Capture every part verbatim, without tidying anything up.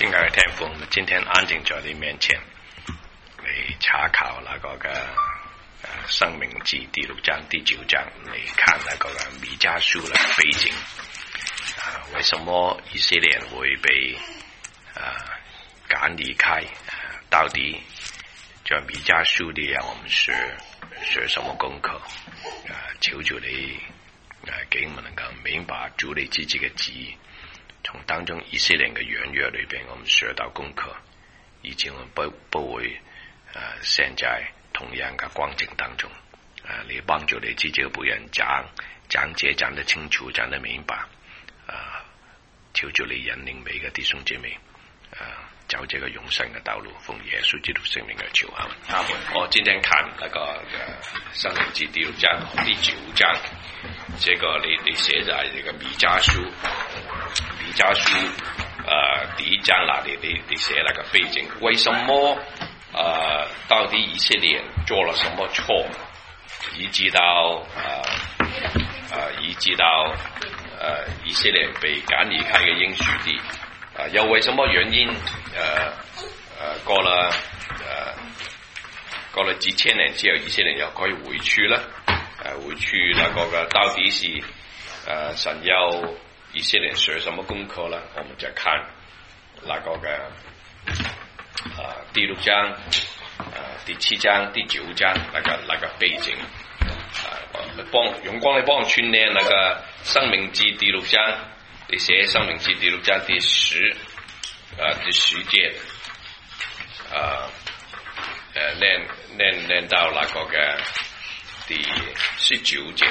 亲爱的天父，我们今天安静在你面前嚟查考那個嘅《生命記》第六章、第九章，嚟看那個嘅彌迦書嘅背景。啊，為什麼以色列會被啊趕離開？啊，到底在彌迦書裏讓我們學學什麼功課？啊，求主你啊，給我們能夠明白主你自己嘅旨意。從當中以色列嘅軟弱裏邊，我們學到功課，以致我們不不會啊陷在同樣嘅光景當中。啊，你幫助你自己嘅僕人講講解講得清楚，講得明白。啊，求主你引領每個弟兄姐妹啊走這個永生嘅道路，奉耶穌基督聖名嘅求啊！阿門。我今天看那個《申命記》第六章、第九章，這個你你寫在這個彌迦書。彌迦書，呃，第一章那裡你你寫那個背景，為什麼呃到底以色列做了什麼錯，以致到呃呃以致到呃以色列被趕離開嘅應許地，啊、呃，又為什麼原因呃呃過了呃過了幾千年之後，以色列又可以回去了？呃回去那個個到底是呃神要以色列學什麼功課呢？我們再看那個嘅啊第六章、啊第七章、第九章那個那個背景啊，幫用光嚟幫我串聯那個申命記第六章，你寫申命記第六章第十啊第十節啊誒念念念到那個嘅第十九節，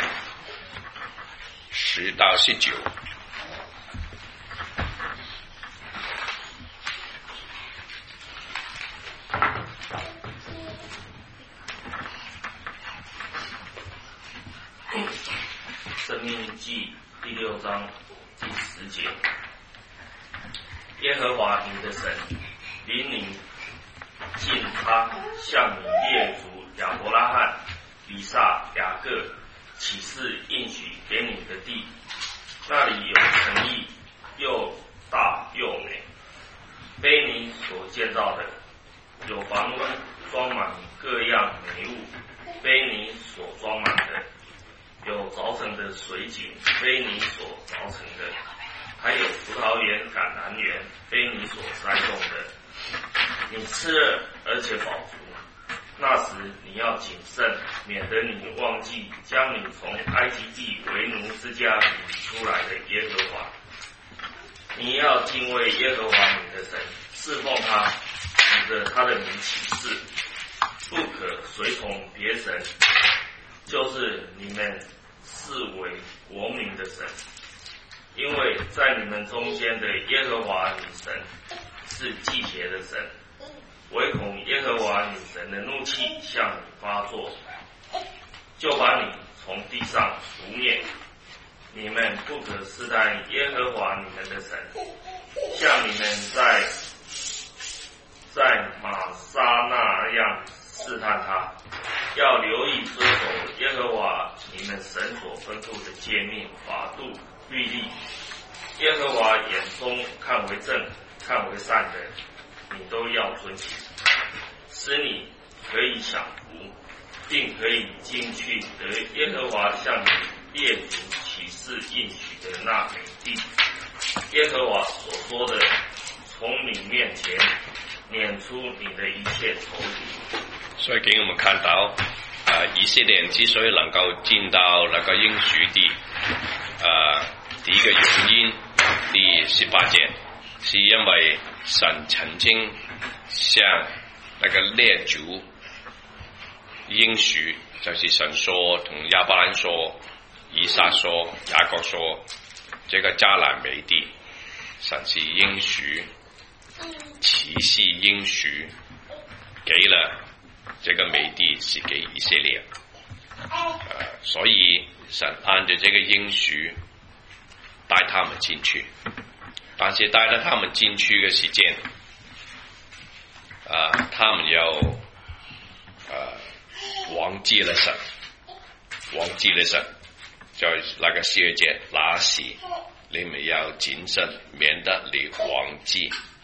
十到十九。 申命記第六章第十節，耶和華你的神領你進他向你列祖亞伯拉罕、以撒、雅各起誓應許給你的地，那裡有城邑，又大又美，非你所建造的；有房屋裝滿各樣美物，非你所裝滿的；有凿成的水井，非你所凿成的；還有葡萄園、橄欖園，非你所栽種的。你吃了而且飽足，那時你要謹慎，免得你忘記將你從埃及地為奴之家領出來的耶和華。你要敬畏耶和華你的神，侍奉他，指着他的名起誓，不可隨從別神，就是你們視為國民的神，因為在你們中間的耶和華你神是忌邪的神，唯恐耶和華你神的怒氣向你發作，就把你從地上除滅。你們不可試探耶和華你們的神，像你們在在瑪撒那樣試探他，要留意遵守耶和華你們神所吩咐的誡命、法度、律例。耶和華眼中看為正、看為善的，你都要遵行，使你可以享福，並可以進去得耶和華向你列祖起誓應許的那美地。耶和華所說的，從你面前攆出你的一切仇敵。 所以給我們看到，啊，以色列之所以能夠進到那個應許地，啊，第一個原因，第十八節，是因為神曾經向那個列祖應許，就是神說同亞伯蘭說、以撒說、雅各說，這個迦南美地，神是應許，起誓應許，給了這個美地是給以色列，呃，所以神按照這個應許帶他們進去，但是帶了他們進去嘅時間，呃，他們又呃忘記了神，忘記了神，在那個十二節，那時你們要謹慎，免得你忘記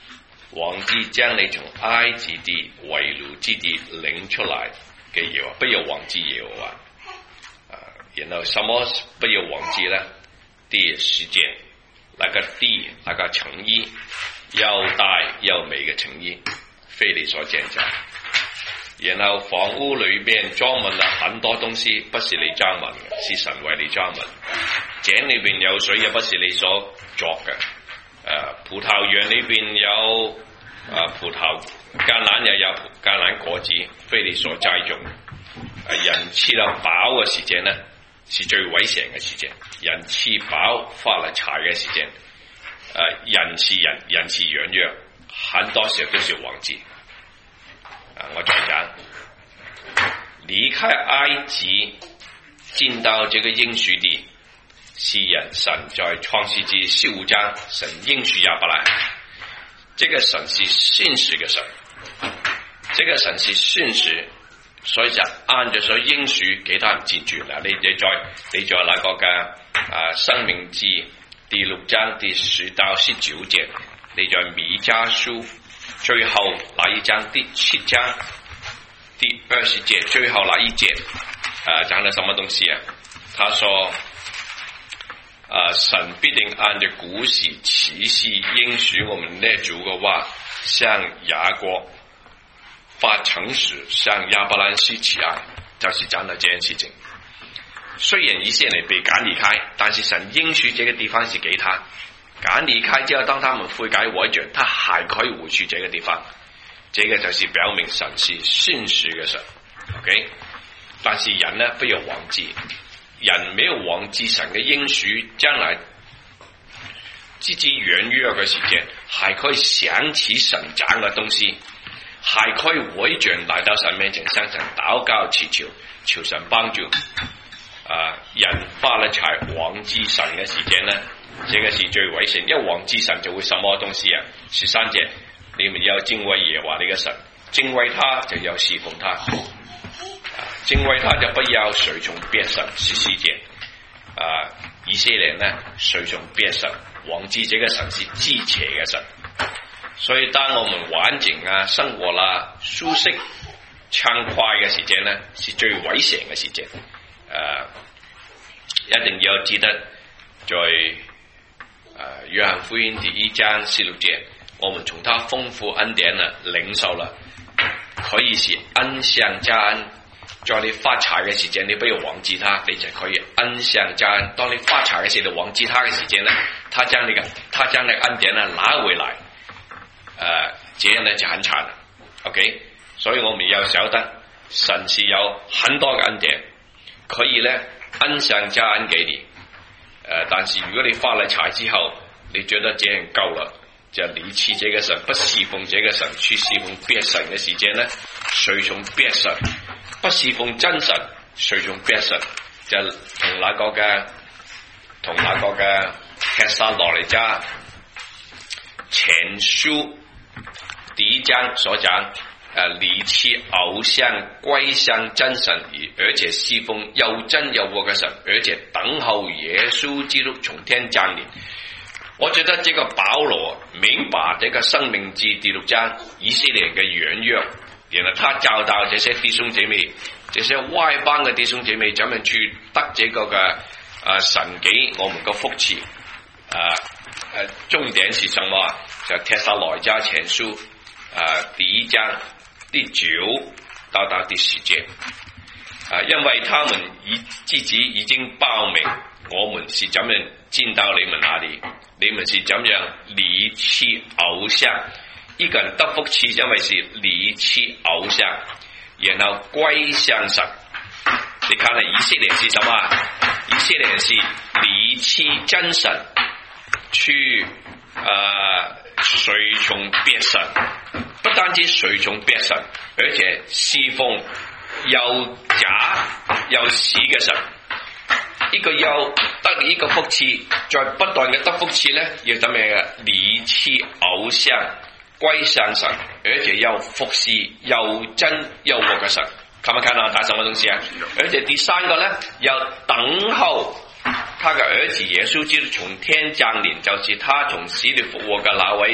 王子將你從埃及地為奴之地領出來嘅耶和華，不要忘記耶和華。啊，然後什麼不要忘記呢？第十節，那個地，那個成衣，又大又美嘅成衣，非你所建造。然後房屋裏邊裝滿了很多東西，不是你裝滿嘅，是神為你裝滿。井裏邊有水，也不是你所作嘅。誒、呃，葡萄園裏邊有誒、呃、葡萄，橄欖也有橄欖果子，非你所栽種。誒、呃，人吃了飽嘅時間呢，是最危險嘅時間。人吃飽發了財嘅時間。誒、呃，人是人，人是軟弱，很多時候都是忘記。啊！我再講，離開埃及進到這個應許地，是人神在創世記十五章神應許亞伯蘭，這個神是信實嘅神，這個神是信實，所以就按着所應許給他進駐啦。你你再你再那個嘅啊申命記第六章第十到十九節，你在彌迦書最後那一章第七章第二十節最後那一節，啊，講了什麼東西啊？他說，啊，神必定按着古時啟示應許我們列祖嘅話，向雅各發誠實，向亞伯蘭施慈愛，就是講到這件事情。雖然以色列被趕離開，但是神應許這個地方是給他。趕離開之後，當他們悔改回轉，他還可以回去這個地方。這個就是表明神是信實嘅神。OK， 但是人呢，不要忘記，人沒有忘記神嘅應許，將來自己軟弱嘅時間，還可以想起神講嘅東西，還可以回轉來到神面前，向神禱告祈求，求神幫助。啊，人發了財忘記神嘅時間呢，這個是最危險。一忘記神就會什麼東西啊？十三節，你們要敬畏耶和華你嘅神，敬畏他就要侍奉他，啊，敬畏他就不要隨從別神。十四節，啊，以色列呢隨從別神，忘記這個神是至邪嘅神。所以當我們環境啊、生活啦、啊、舒適暢快嘅時間呢，是最危險嘅時間。誒、uh, 一定要記得在誒、uh, 約翰福音第一章十六節，我們從他豐富恩典呢領受了，可以是恩上加恩。在你發財嘅時間，你不要忘記他，你就可以恩上加恩。當你發財嘅時候，你忘記他嘅時間呢，他將你嘅他將你恩典呢拿回來，誒、uh, 這樣呢就很慘。OK， 所以我們要曉得神是有很多嘅恩典。可以咧恩上加恩給你，誒、呃，但是如果你發了財之後，你覺得這樣夠了，就離棄這個神，不侍奉這個神，去侍奉別神嘅時間呢，隨從別神，不侍奉真神，隨從別神，就同那個嘅同那個嘅帖撒羅尼迦前書第一章所講。誒，離棄偶像，歸向真神，而且侍奉又真又活嘅神，而且等候耶穌基督從天降臨。我覺得這個保羅明白這個申命記第六章以色列嘅軟弱，然後他教導這些弟兄姐妹，這些外邦嘅弟兄姐妹，怎樣去得這個嘅啊神給我們嘅福氣。啊誒，重點是什麼？就帖撒羅尼迦前書啊第一章。第九到到第十節，啊，因為他們已自己已經報明，我們是怎樣進到你們那裡，你們是怎樣離棄偶像。一個人得福氣，因為是離棄偶像，然後歸向神。你看下以色列是什麼？以色列是離棄真神，去啊隨從別神。不單止隨從別神，而且侍奉又假又死嘅神。一個又得一個福氣，在不斷嘅得福氣咧，要怎麼嘅離棄偶像，歸向神，而且要服侍又真又活嘅神。看唔看到打什麼東西啊？而且第三個咧，要等候他嘅兒子耶穌基督從天降臨，就是他從死裏復活嘅那位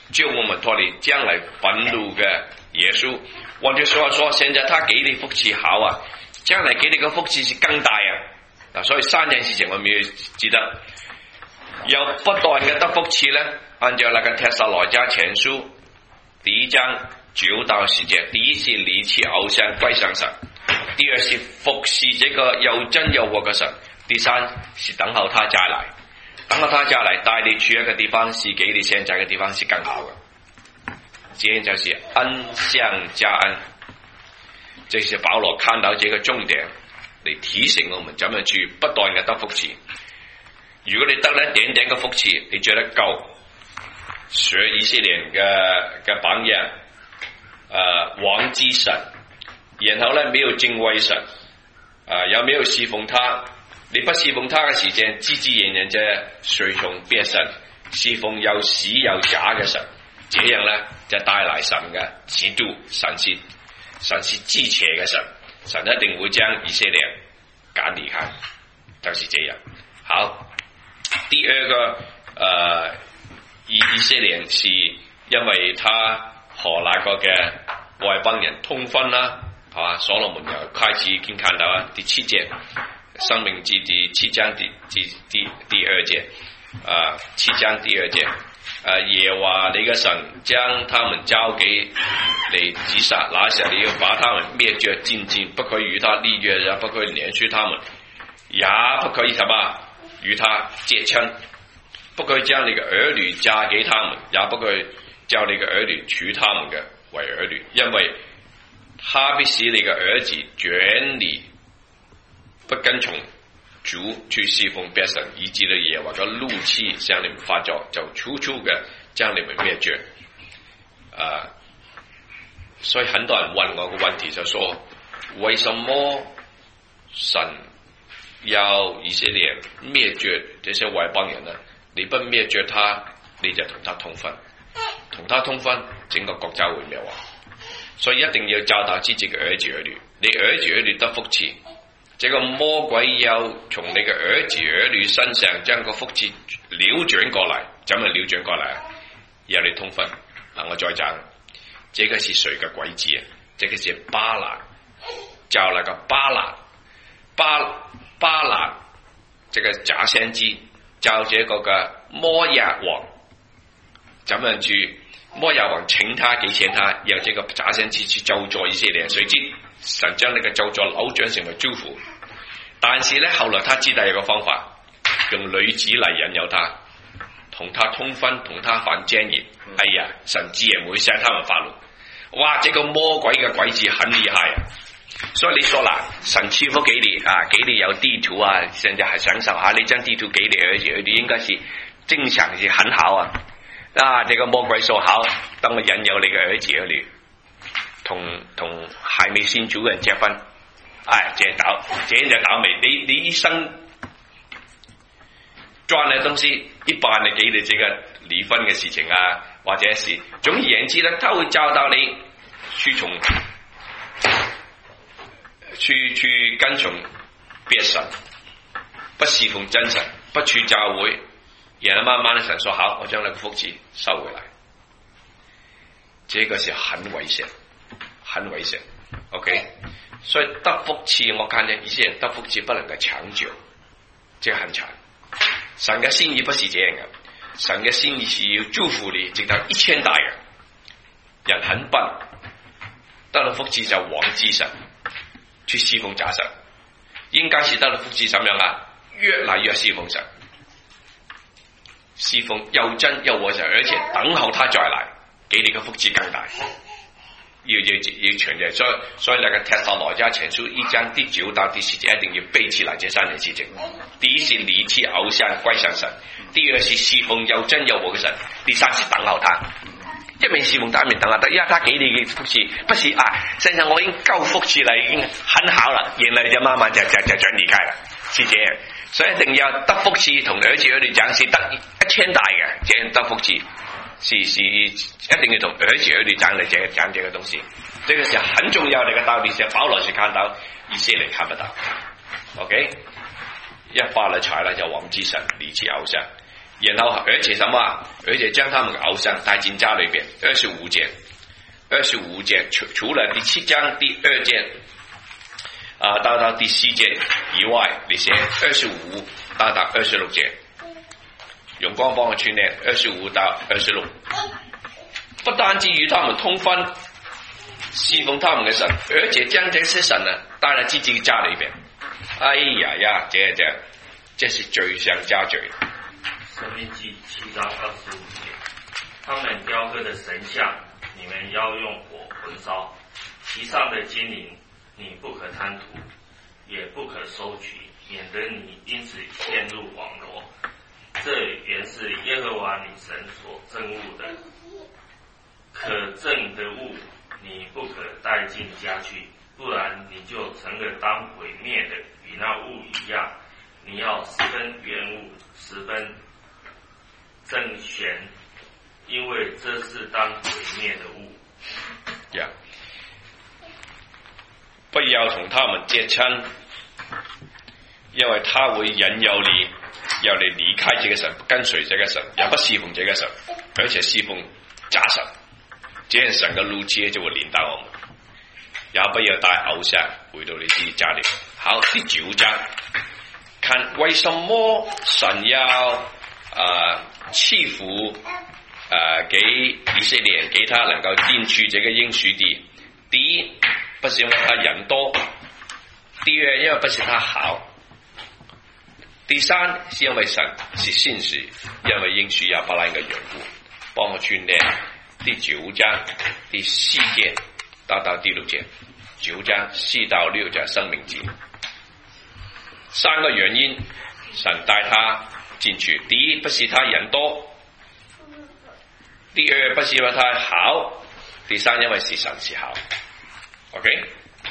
救我们脱离将来愤怒的耶稣。换句话说，现在他给你福气好啊，将来给你个福气是更大啊！所以三件事情我们要记得，要不斷嘅得福氣呢，按照那個帖撒羅尼迦前書第一章九到十節，第一是離棄偶像歸向神，第二是服侍這個又真又活嘅神，第三是等候他再來。等候他再來帶你去一個地方，是給你現在嘅地方是更好嘅。這就是恩上加恩，這是保羅看到這個重點嚟提醒我們怎麼去不斷嘅得福氣。如果你得了一點點嘅福氣，你覺得夠，學以色列嘅嘅榜樣，誒、呃、忘記神，然後呢沒有敬畏神，誒、呃、又沒有侍奉他，你不侍奉他嘅時間，自自然然就隨從別神，侍奉又死又假嘅神，這樣呢就帶來神嘅嫉妒，神是神是知邪嘅神，神一定會將以色列趕離開，就是這樣。好。第二個，呃，以以色列是因為他和那個嘅外邦人通婚啦，係嘛？所羅門又開始已經看到啊，第七節，申命記第七章第第第第二節，啊、呃，七章第二節，啊、呃，耶和華你嘅神將他們交給你擊殺，那時你要把他們滅絕盡盡，不可以與他立約，也不可以連續他們，也不可以什麼？與他結親，不可以將你嘅兒女嫁給他們，也不可以叫你嘅兒女娶他們嘅為兒女，因為他必使你嘅兒子轉離不跟從主去侍奉別神，以致到耶和華嘅怒氣向你們發作，就處處嘅將你們滅絕。啊，所以很多人問我個問題就說，為什麼神要以色列滅絕這些外邦人呢？你不滅絕他，你就同他通婚，同他通婚，整個國家會滅亡。所以一定要教導自己嘅兒子兒女，你兒子兒女得福氣，這個魔鬼要從你嘅兒子兒女身上將個福氣扭轉過來，怎麼扭轉過來啊？要你通婚。嗱，我再講，這個是誰嘅詭計啊？這個是巴蘭，叫那個巴蘭，巴。巴蘭這個假先知叫這個嘅摩押王，怎樣去摩押王請他給錢他，讓這個假先知去咒詛以色列，誰知神將呢個咒詛扭轉成為祝福。但是呢，後來他知道有個方法，用女子嚟引誘他，同他通婚，同他犯奸淫。哎呀，神自然會向他們發怒。哇！這個魔鬼嘅詭計很厲害啊！所以你說啦，神賜福給你啊，給你有地圖啊，現在還享受下呢張地圖給你兒子兒女，應該是正常是很好啊。啊，這個魔鬼說好，當我引誘你嘅兒子兒女同同還未信主嘅人結婚，哎，這倒這就倒霉，你你一生賺嘅東西一半係給你這個離婚嘅事情啊，或者是總而言之呢，他會教導你去從。去去跟從別神，不侍奉真神，不去教會，然後慢慢的神說好，我將那個福氣收回來，這個是很危險，很危險。OK， 所以得福氣，我看見一些人得福氣不能夠長久，這個很慘。神嘅心意不是這樣嘅，神嘅心意是要祝福你直到一千代嘅。人很笨，得了福氣就忘記神。去侍奉假神，應該是得了福氣怎樣啊？越來越侍奉神，侍奉又真又活神，而且等候他再來，給你嘅福氣更大。要要要長嘅，所以所以那個帖撒羅尼迦前書一章第九到第十節一定要背起來這三件事情。第一是離棄偶像歸向神，第二是侍奉又真又活嘅神，第三是等候他。一面侍奉他，一面等候他，因為他給你嘅福氣，不是啊，現在我已經夠福氣了，已經很好了，然後就慢慢就就就轉離開了，是這樣。所以一定要得福氣，同兒子兒女講是得一千大嘅，這樣得福氣是是一定要同兒子兒女講嚟這講這個東西，這個是很重要的一個道理，是保羅是看到，以色列看不到。OK， 一發了財了就忘記神，離棄偶像。 然后而且什么啊？而且将他们的偶像带进家里边。二十五节，二十五节除除了第七章第二节啊、呃、到到第四节以外，那些二十五到到二十六节，用光帮我去念二十五到二十六，不单止与他们通婚，侍奉他们的神，而且将这些神呢帶嚟自己的家裏邊。哎呀呀，這這這是罪上加罪。 申命記七章二十五節，他們雕刻的神像，你們要用火焚燒，其上的金銀你不可貪圖，也不可收取，免得你因此陷入網羅。這原是耶和華你神所憎惡的，可憎的物你不可帶進家去，不然你就成了當毀滅的，與那物一樣。你要十分厭惡，十分憎嫌，因為這是當毀滅的物。 呀、yeah. 不要同他們結親，因為他會引誘你，要你離開這個神，不跟隨這個神，也不侍奉這個神，而且侍奉假神，這樣神嘅怒氣就會臨到我們。也不要帶偶像回到你自己家裏。好，第九章，看為什麼神要啊賜福啊給以色列人，給他能夠進去這個應許地。第一，不是因為他人多；第二，因為不是他好；第三，是因為神是信實，因為應許亞伯拉罕嘅緣故。幫我去念第九章第四節到到第六節，九章四到六節申命記。三個原因，神帶他進去。第一，不是他人多；第二，不是因為他好；第三，因為是神是好。OK。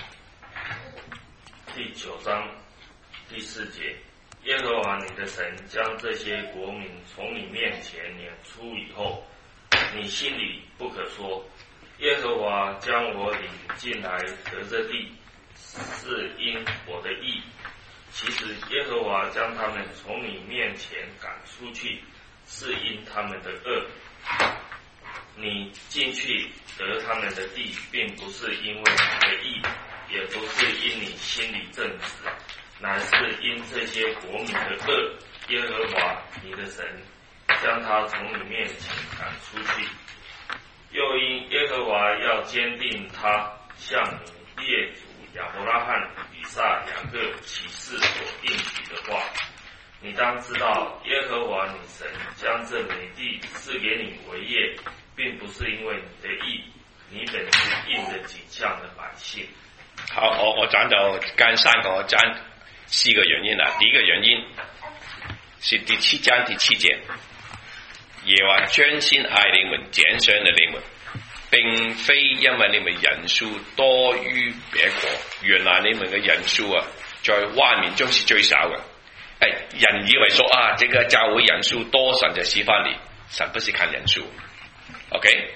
第九章第四節，耶和華你的神將這些國民從你面前攆出以後，你心裡不可說，耶和華將我領進來得這地，是因我的義。其實耶和華將他們從你面前趕出去，是因他們的惡。你進去得他們的地，並不是因為你的義，也不是因你心裡正直，乃是因這些國民的惡。耶和華你的神將他從你面前趕出去，又因耶和華要堅定他向你列祖亞伯拉罕、以撒、雅各起誓所應許的話。你當知道，耶和華你神將這美地賜給你為業，並不是因為你的義，你本是應得景象的百姓。 好，我我講就跟三個講四個原因啦。第一個原因是第七章第七節，耶和華專心愛你們，揀選了你們，並非因為你們人數多於別國。原來你們嘅人數啊，在萬民中是最少嘅。哎，人以為說啊，這個教會人數多，神就喜歡你，神不是看人數。OK，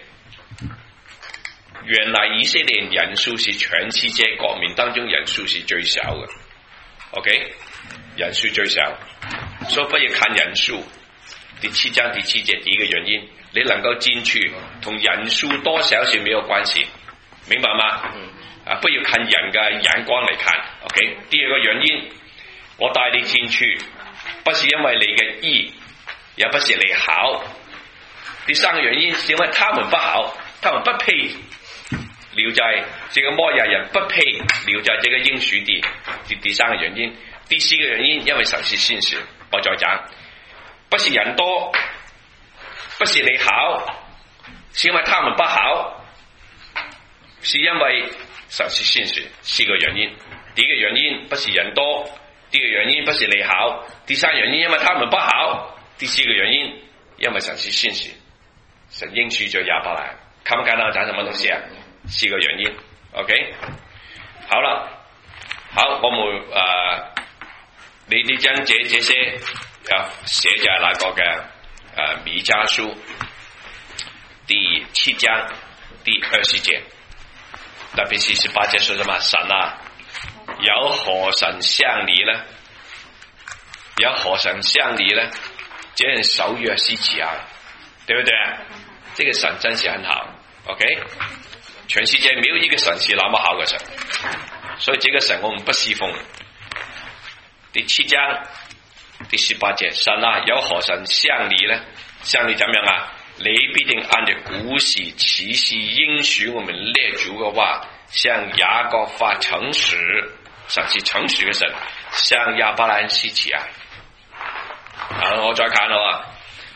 原來以色列人數是全世界國民當中人數是最少嘅。OK， 人數最少，所以不要看人數。第七章第七節第一個原因，你能夠進去同人數多少是沒有關係，明白嗎？嗯。啊，不要看人嘅眼光嚟看。OK， 第二個原因，我帶你進去，不是因為你嘅義，也不是你好。第三個原因是因為他們不好，他們不配留在這個摩亞人，不配留在這個應許地。第第三個原因，第四個原因，因為神是信實。我再講，不是人多，不是你好，是因為他們不好，是因為神是信實。四個原因，第一個原因不是人多，第二個原因不是你好，第三個原因因為他們不好，第四個原因因為神是信實。神應許咗亞伯拉罕，看不看到講什麼東西啊？四個原因 ，OK， 好了，好，我們呃，你你將這這些啊寫在那個嘅呃彌迦書第七章第二十節，特別是十八節說什麼？神啊，有何神像你呢？有何神像你呢？ 这人守约是慈爱，对不对？这个神真是很好 ，OK？ 全世界没有一个神是那么好的神，所以这个神我们不侍奉。第七章第十八节，神啊，有何神像你呢？像你怎么样啊？你必定按照古時此事應許我們列祖嘅話，向雅各發誠實，神是誠實嘅神，向亞伯蘭施慈愛。啊，我再看啦，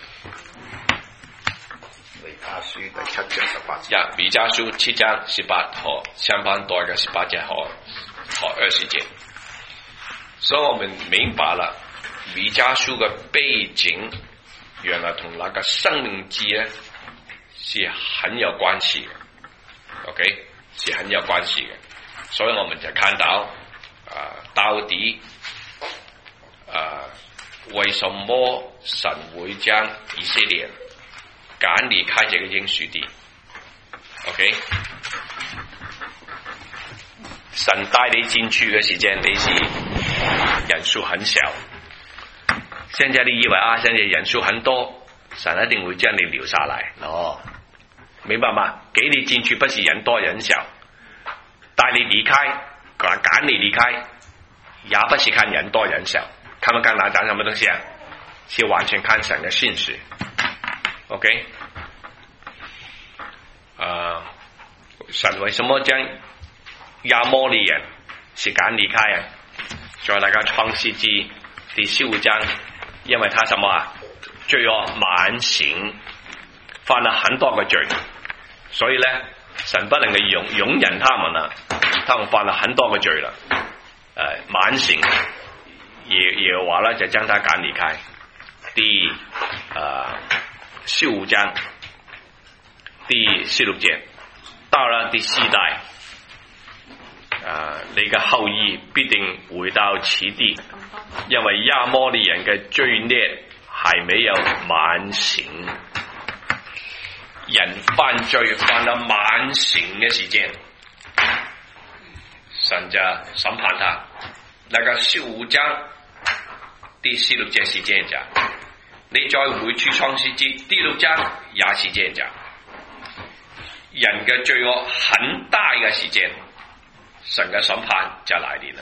彌迦書第七章十八節。 呀，彌迦書七章十八和相反代嘅十八節和和二十節，所以我們明白了彌迦書嘅背景。原來同那個生命記呢是很有關係嘅 ，OK 是很有關係嘅，所以我們就看到啊、呃，到底啊、呃，為什麼神會將以色列趕離開這個應許地 ？OK， 神帶你進去嘅時間，你是人數很小。現在你以為啊，現在人數很多，神一定會將你留下來哦，明白嗎？給你進去不是人多人小，帶你離開，趕趕你離開，也不是看人多人小，看不看哪講什麼東西啊？是完全看神的信實 ，OK？ 啊、呃，神為什麼將亞摩利人是趕離開啊？在那個創世記第十五章。因為他什麼啊？罪惡滿行，犯了很多個罪，所以呢，神不能夠容容忍他們啦，他們犯了很多個罪啦，誒、呃，滿行，耶耶和華呢就將他趕離開。第啊十五章第十六節，到了第四代，啊、呃，你嘅後裔必定回到此地。因為亞摩利人嘅罪孽還沒有滿行，人犯罪犯到滿行嘅時間，神就審判他。那個十五章第十六節是這樣講，你再回去創世記第六章也是這樣講，人嘅罪惡很大嘅時間，神嘅審判就來臨了。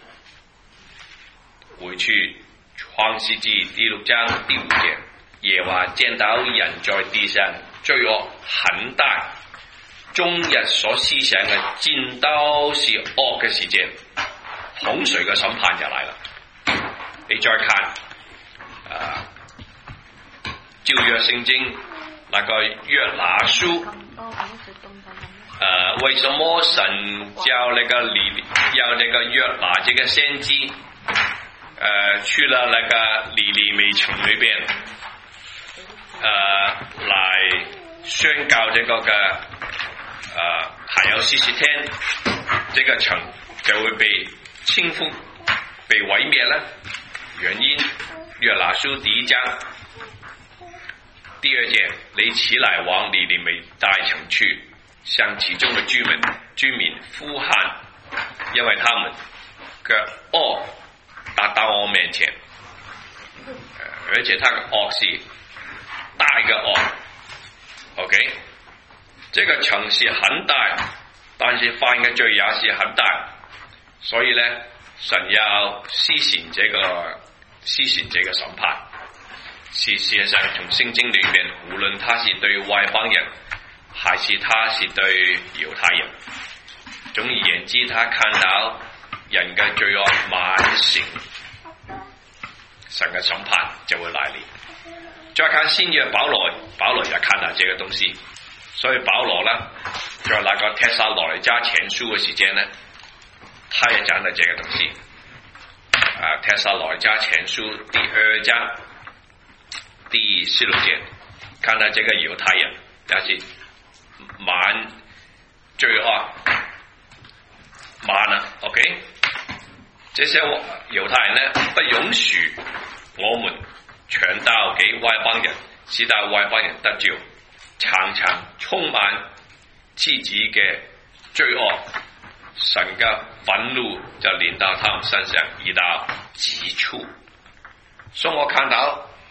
回去創世記第六章第五節，耶和華見到人在地上罪惡很大，終日所思想嘅盡都是惡嘅時間，洪水嘅審判就嚟啦。你再看啊，舊約聖經那個約拿書，呃，為什麼神叫那個尼要那個約拿這個先知？呃，去了那個尼尼微城裏邊，呃，來宣告這個嘅，呃，還有四十天，這個城就會被傾覆、被毀滅了。原因，約拿書第一章第二節，你起來往尼尼微大城去，向其中的居民居民呼喊，因為他們嘅惡達到我面前，而且他的惡是大嘅惡 ，OK， 這個城市很大，但是犯嘅罪也是很大，所以呢，神要施行這個施行這個審判。事事實上，從聖經裏邊，無論他是對外邦人，還是他是對猶太人，總而言之，他看到人嘅罪惡滿城，神嘅審判就會來臨。再看新約保羅，保羅也看到這個東西，所以保羅呢，在那個帖撒羅尼迦前書嘅時間呢，他也講到這個東西。啊，帖撒羅尼迦前書第二章第十六節，看到這個猶太人也是滿罪惡滿了 ，OK。這些猶太人呢，不允許我們傳道給外邦人，使到外邦人得救，常常充滿自己嘅罪惡，神嘅憤怒就臨到他們身上，已到極處。所以我看到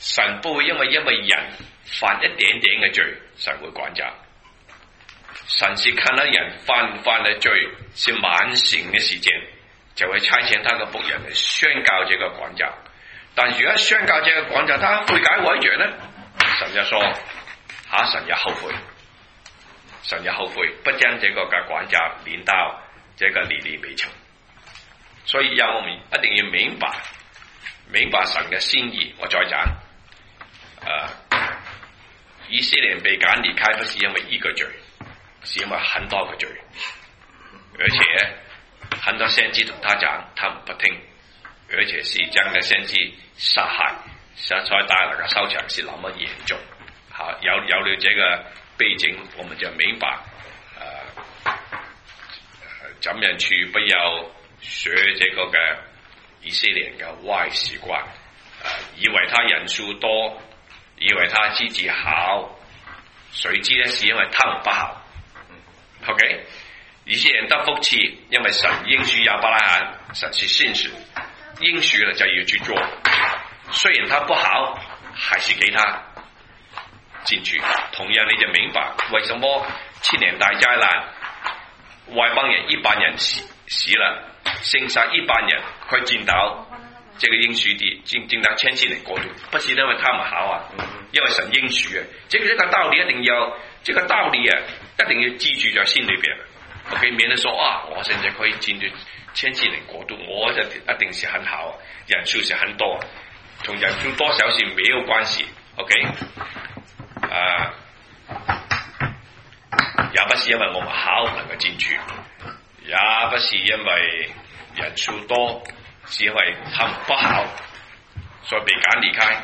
神不會因為因為人犯一點點嘅罪，神會管教。神是看到人犯唔犯嘅罪是晚成嘅時間，就會差遣他嘅僕人嚟宣告這個管教。但如果宣告這個管教，他悔改為罪呢，神就說啊，神也後悔，神也後悔，不將這個嘅管教連到這個歷歷未曾。所以讓我們一定要明白明白神嘅心意。我再講，呃，以色列人被趕離開不是因為一個罪，是因為很多個罪，而且很多先知同他講，他們不聽，而且是將嘅先知殺害，所以帶來嘅收場是那麼嚴重。好，有有了這個背景，我們就明白，呃，怎樣去不要學這個嘅以色列人嘅壞習慣，呃，以為他人數多，以為他自己好，誰知呢是因為他們不好。OK， 以色列人得福氣，因為神應許亞伯拉罕，神是信實，應許了就要去做，雖然他不好，還是給他進去。同樣你就明白為什麼七年大災難，外邦人一半人死死了，剩下一半人可以進到這個應許地，進進到千禧年國度，不是因為他們好啊，因為神應許啊，這個這個道理一定要，這個道理啊一定要記住在心裏邊。OK， 免得說啊，我現在可以進入千禧年國度，我就一定是很好，人數是很多，同人數多少是沒有關係。OK， 啊，也不是因為我們好能夠進去，也不是因為人數多，是因為他們不好，所以被趕離開。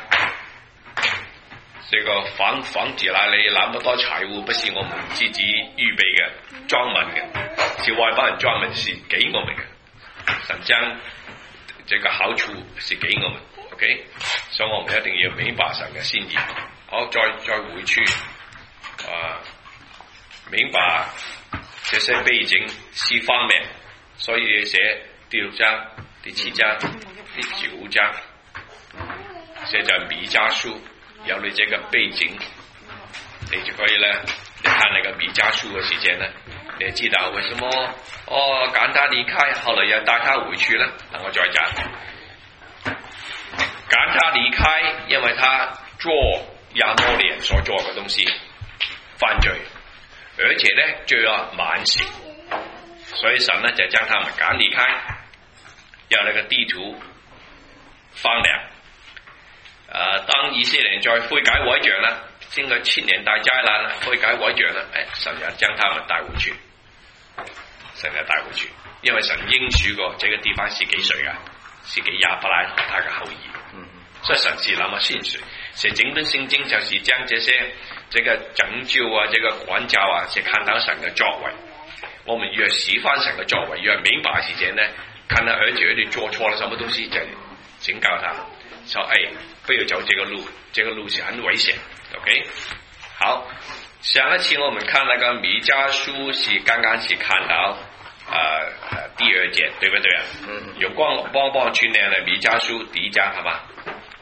這個房房子那裏那麼多財物，不是我們自己預備嘅裝滿嘅，是外邦人專門是給我們嘅。神將這個好處是給我們 ，OK， 所以我們一定要明白神嘅心意。好，再再回去，啊，明白這些背景是方面，所以寫第六章、第七章、第九章，寫在彌迦書。有你這個背景，你就可以咧，你看那個彌迦書嘅時間呢，你知道為什麼哦趕他離開，後來又帶他回去呢？等我再講，趕他離開，因為他做亞摩利人所做嘅東西犯罪，而且呢罪惡滿城，所以神呢就將他們趕離開，讓那個地圖荒涼。呃，當以色列人再悔改為罪啦，經過七年大災難啦，悔改為罪啦，誒，神又將他們帶回去，神又帶回去，因為神應許過這個地方是給誰啊？是給亞伯拉罕和他嘅後裔。嗯，所以神是那麼信實，所以整本聖經就是將這些這個拯救啊，這個管教啊，是看到神嘅作為。我們越喜歡神嘅作為，越明白時間呢，看到兒子兒女做錯了什麼東西，就警告他。說哎，不要走這個路，這個路是很危險。OK， 好，上一次我們看那個彌迦書是剛剛是看到呃第二節，對不對啊？嗯。有光幫幫去念了彌迦書第一章，好嗎？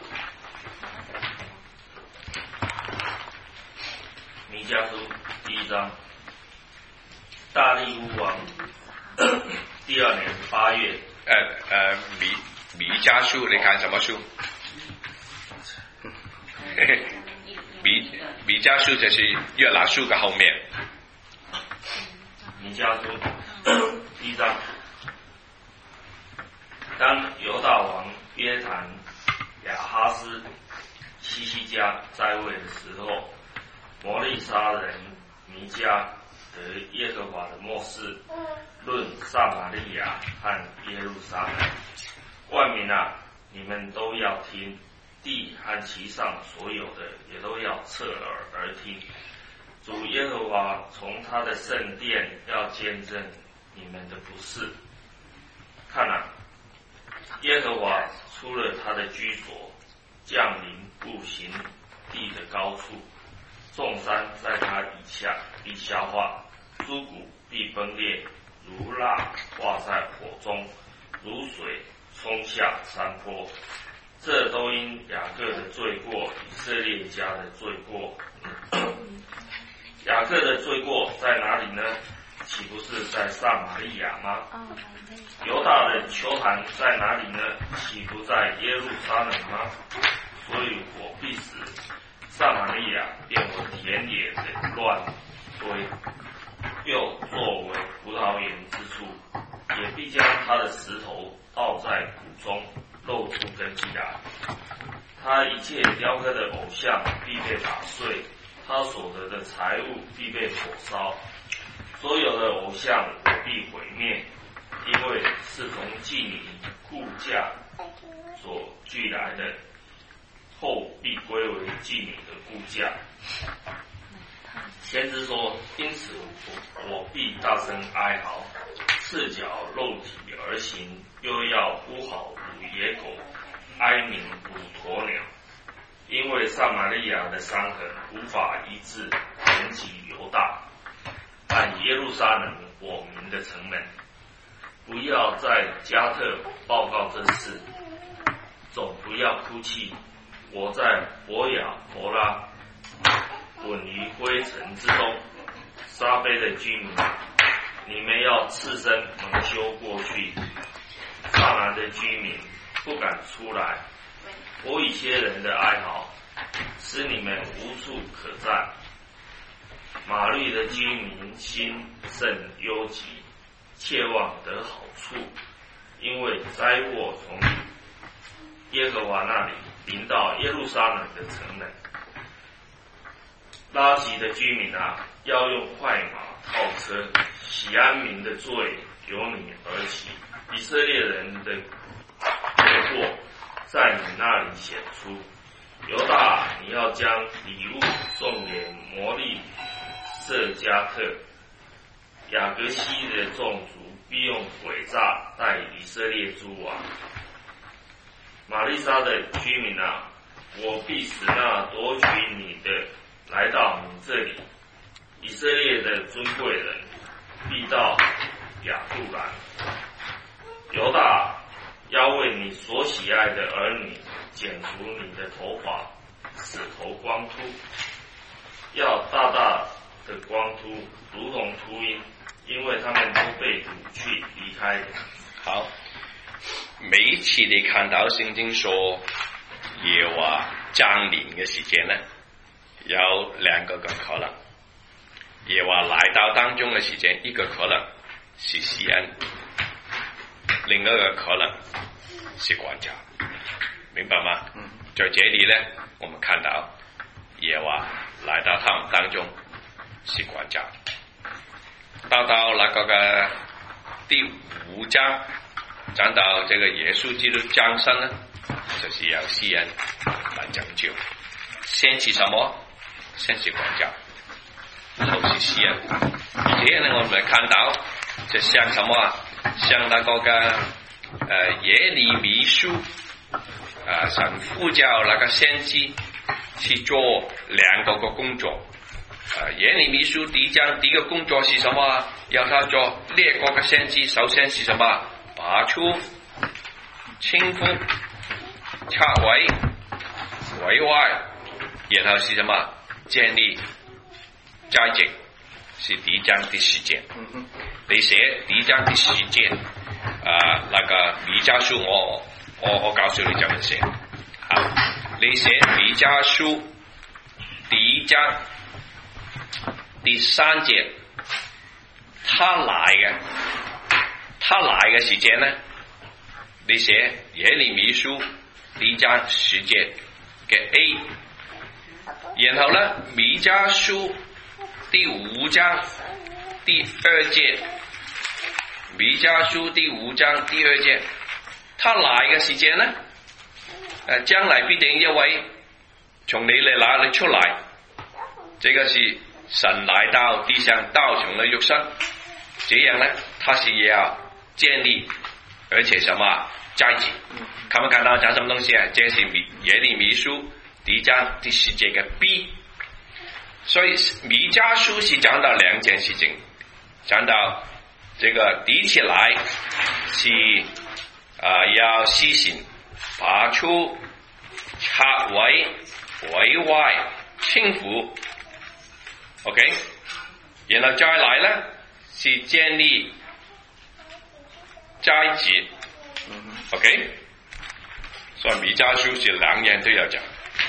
彌迦書第一章，大利烏王第二年八月。 呃呃彌彌迦書，你看什麼書？彌彌迦書就是約拿書嘅後面。 彌迦書第一章，當猶大王約坦亞哈斯希西家在位的時候，摩利沙人彌迦得耶和華的默示，論撒瑪利亞和耶路撒冷，萬民啊，你們都要聽，地和其上所有的也都要側耳而聽。主耶和華從他的聖殿要見證你們的不是。看啊，耶和華出了他的居所，降臨步行地的高處，眾山在他以下必消化，諸谷必崩裂，如蠟化在火中，如水沖下山坡。 这都因雅各的罪过，以色列家的罪过。雅各的罪过在哪里呢？岂不是在撒玛利亚吗？犹大的邱坛在哪里呢？岂不在耶路撒冷吗？所以我必使撒玛利亚变为田野的乱堆，又作为葡萄园之处，也必将他的石头倒在谷中，露出根基来。他一切雕刻的偶像必被打碎，他所得的财物必被火烧。所有的偶像我必毁灭，因为是从妓女雇价所聚来的，后必归为妓女的雇价。先知说：因此我必大声哀嚎，赤脚露体而行，又要呼嚎如野狗，哀鸣如鸵鸟。因为撒玛利亚的伤痕无法医治，延及犹大，但耶路撒冷我民的城门，不要在加特报告这事，总不要哭泣。我在伯亚伯拉滚于灰尘之中，沙非的居民，你们要赤身蒙羞过去。撒南的居民不敢出来，我以些人的哀嚎，使你们无处可站。马律的居民心甚忧急，切望得好处，因为灾祸从耶和华那里临到耶路撒冷的城门。拉吉的居民啊，要用快马套车，喜安民的罪由你而起，以色列人的罪过在你那里显出。犹大，你要将礼物送给摩利色加特，雅各西的众族必用诡诈待以色列诸王。玛丽莎的居民啊，我必使那夺取你的来到你这里，以色列的尊贵人必到亚杜兰。犹大，要为你所喜爱的儿女剪除你的头发，使头光秃，要大大的光秃，如同秃鹰，因为他们都被掳去离开的。 好，每一次你看到聖經說耶和華降臨嘅時間呢，有兩個嘅可能。耶和華來到當中嘅時間，一個可能是施恩，另一個可能是管教，明白嗎？嗯，在這裏呢，我們看到耶和華來到他們當中是管教。到到那個嘅第五章，講到這個耶穌基督降生呢，就是要施恩來拯救。先是什麼？先是管教，後是施恩。而且呢，我們看到就像什麼啊？像那個嘅誒耶利米書啊，神呼叫那個先知去做兩個個工作。啊，耶利米書第一章第一個工作是什麼？要他做列國嘅先知，首先是什麼？拔出、傾覆、拆毀、毀壞，然後是什麼？建立、栽植，是第一章第十節。你寫第一章第十節，啊，那個彌迦書我我我告訴你怎麼寫。好，你寫彌迦書第一章第三節，他來嘅，他來嘅時間呢？你寫耶利米書第一章十節嘅 A， 然後呢彌迦書第五章第二節，彌迦書第五章第二節，他來嘅時間呢？誒，將來必定一位從你哋那裏出來，這個是神來到地上道成了肉身，這樣呢，他是要建立，而且什麼栽植。看沒看到講什麼東西啊？這是耶利米書第一章第十節嘅 B。所以彌迦書是講到兩件事情，講到這個第一來是啊、呃、要施行拔出拆毁、毀壞、傾覆 ，OK， 然後再來呢，是建立齋節 ，OK， 所以彌迦書是兩樣都要講。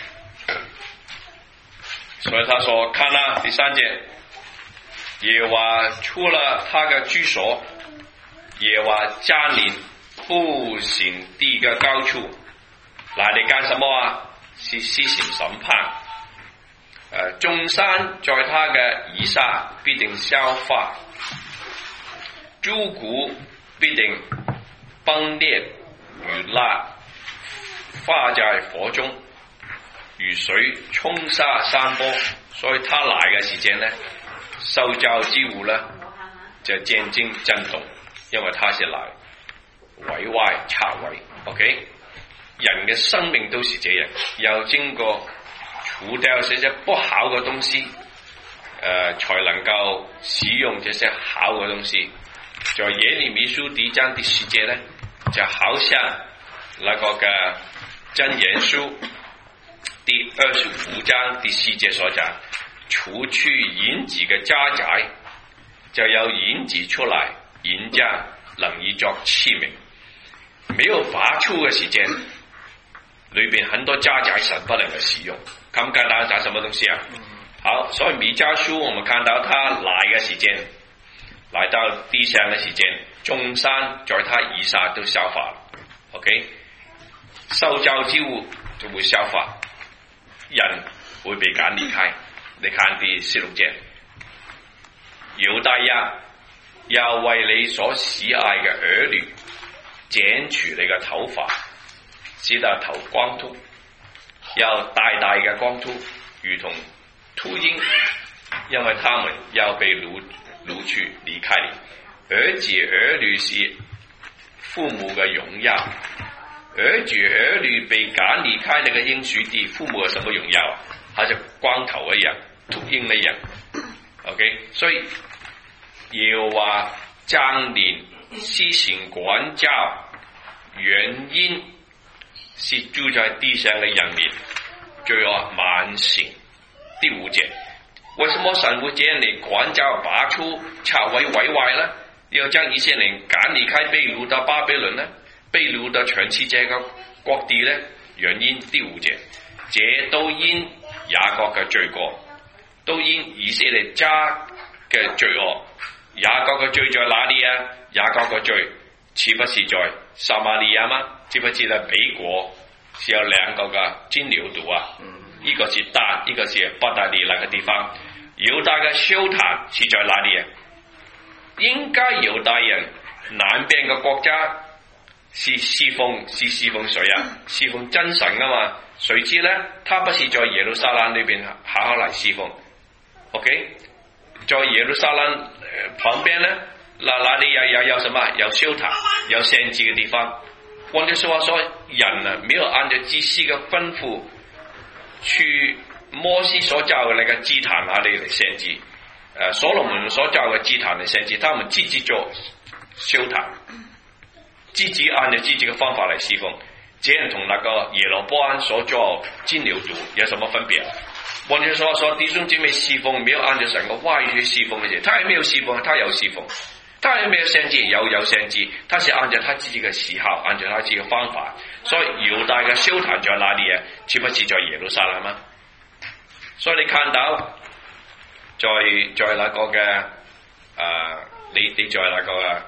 所以他說：看啦，第三節，耶和華出了他的居所，耶和華佔領不行地的高處，來嚟幹什麼啊？是施行審判。呃，眾山在他的以下必定消化，諸谷必定崩裂如蠟，化在火中，如水沖沙山坡。所以他來嘅時間呢，受造之物呢就漸漸震動，因為他是來毀壞拆毀。OK， 人嘅生命都是這樣，要經過除掉這些不好嘅東西，呃，才能夠使用這些好嘅東西。在耶利米書第一章第十節呢，就好像那個嘅箴言書第二十五章第四節所講，除去銀子嘅家宅，就有銀子出來，銀匠能以作器皿。沒有發出嘅時間，裏邊很多家宅神不能夠使用。看不看到講什麼東西啊？好，所以彌迦書我們看到他來嘅時間，來到地上嘅時間，眾山在他以下都消化了。OK， 受造之物就會消化，人會被趕離開。你看第十六節，猶大呀，要為你所喜愛嘅兒女剪除你嘅頭髮，使得頭光禿，要大大嘅光禿，如同禿鷹，因為他們要被擄擄去離開你。兒子兒女是父母嘅榮耀，兒子兒女被趕離開那個應許地，父母有什麼榮耀？好似光頭一樣，禿鷹一樣。OK， 所以耶和華降臨施行管教，原因是住在地上嘅人民罪惡滿城。第五節，為什麼神會這樣嚟管教、拔出、拆毀、毀壞呢？要將以色列人趕離開，被擄到巴比倫呢？被擄到全世界嘅各地呢？原因第五節，這都因雅各嘅罪過，都因以色列家嘅罪惡。雅各嘅罪在哪裡啊？雅各嘅罪豈不是在撒瑪利亞嗎？知不知道北國是有兩個嘅金牛犢啊？一個是但，一個是伯特利那個地方。猶大嘅休壇是在哪裡啊？應該猶大人南邊嘅國家是侍奉是侍奉誰啊？侍奉真神啊嘛。誰知呢？他不是在耶路撒冷裏邊好好嚟侍奉。OK， 在耶路撒冷、呃、旁邊呢，那那裡有有有什麼？有休壇，有獻祭嘅地方。換句說話說，人啊，沒有按照祭司嘅吩咐去摩西所造嘅那個祭壇那裡嚟獻祭，誒，所羅門所造嘅祭壇嚟獻祭，他們自己做休壇，自己按照自己嘅方法嚟侍奉，這樣同那個耶羅波安所做金牛犢有什麼分別？換句說話說，弟兄姊妹侍奉沒有按照神嘅話語去侍奉嘅嘢，他也沒有侍奉，他有侍奉。他也沒有獻祭，有有獻祭，他是按照他自己嘅喜好，按照他自己嘅方法。所以猶大嘅休壇在哪裡啊？豈不是在耶路撒冷嗎？所以你看到在在那個嘅誒、呃，你你在那個誒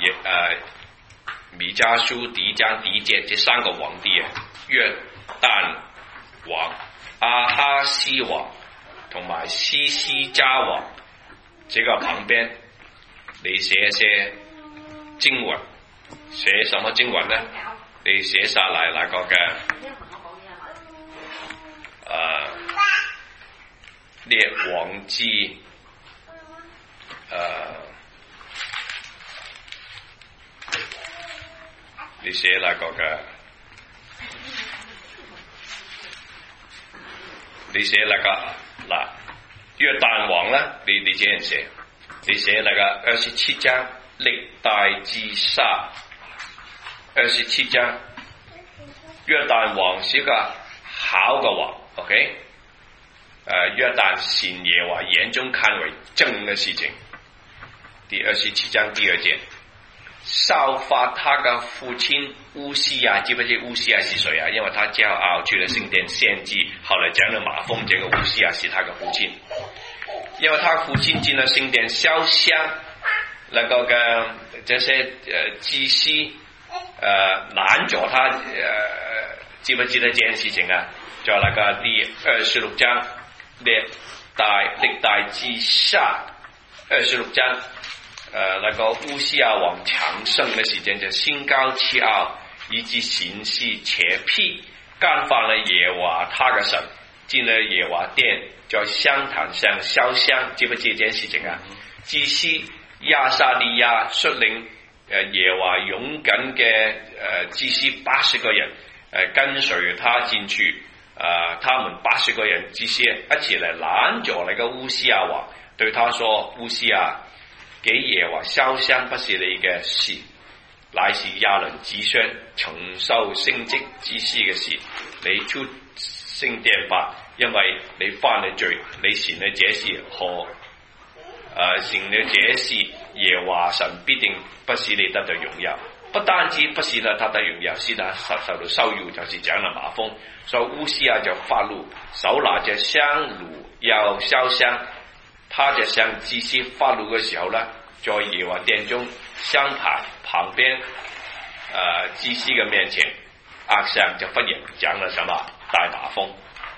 彌迦書第一章第一節，這三個皇帝啊，約旦王、亞哈斯王同埋西西家王，這個旁邊。你寫一些經文，寫什麼經文呢？你寫下來那個嘅誒列王記誒，你寫那個嘅，你寫那個嗱約旦王咧，你你這樣寫。你寫那個二十七章歷代志上，二十七章約旦王是個好嘅話 ，OK， 誒、呃、約旦信耶和華眼中看為正嘅事情。第二十七章第二節，效法他嘅父親烏西亞，知不知烏西亞是誰啊？因為他驕傲去了聖殿獻祭，後來講了馬蜂，這個烏西亞是他嘅父親，因為他父親進了聖殿燒香，那個嘅這些誒祭司誒攔咗他誒、呃，知不知道這件事情啊？就那個第二十六章歷代歷代志下二十六章。呃，那個烏西亞王強盛的時間就心高氣傲，以致行事邪僻，干犯了耶和華他嘅神，進了耶和華殿，在香壇上燒香，知不知這件事情啊？祭司亞撒利亞率領誒耶和華勇敢嘅誒祭司八十個人，誒、呃、跟隨他進去，啊、呃，他們八十個人祭司一起嚟攔住那個烏西亞王，對他說：烏西亞，給耶和華燒香不是你嘅事，乃是亞倫子孫承受聖職之事嘅事。你出聖殿吧，因為你犯了罪，你行了這事和誒行了這事，耶和華神必定不使你得到榮耀。不單止不使他得到榮耀，使他受受到羞辱，就是長了麻風。所以烏西亞就發怒，手拿着香爐要燒香。他就向祭司發怒嘅時候呢，在耶和華殿中香壇旁邊，呃祭司嘅面前，額上就忽然長了什麼大麻風。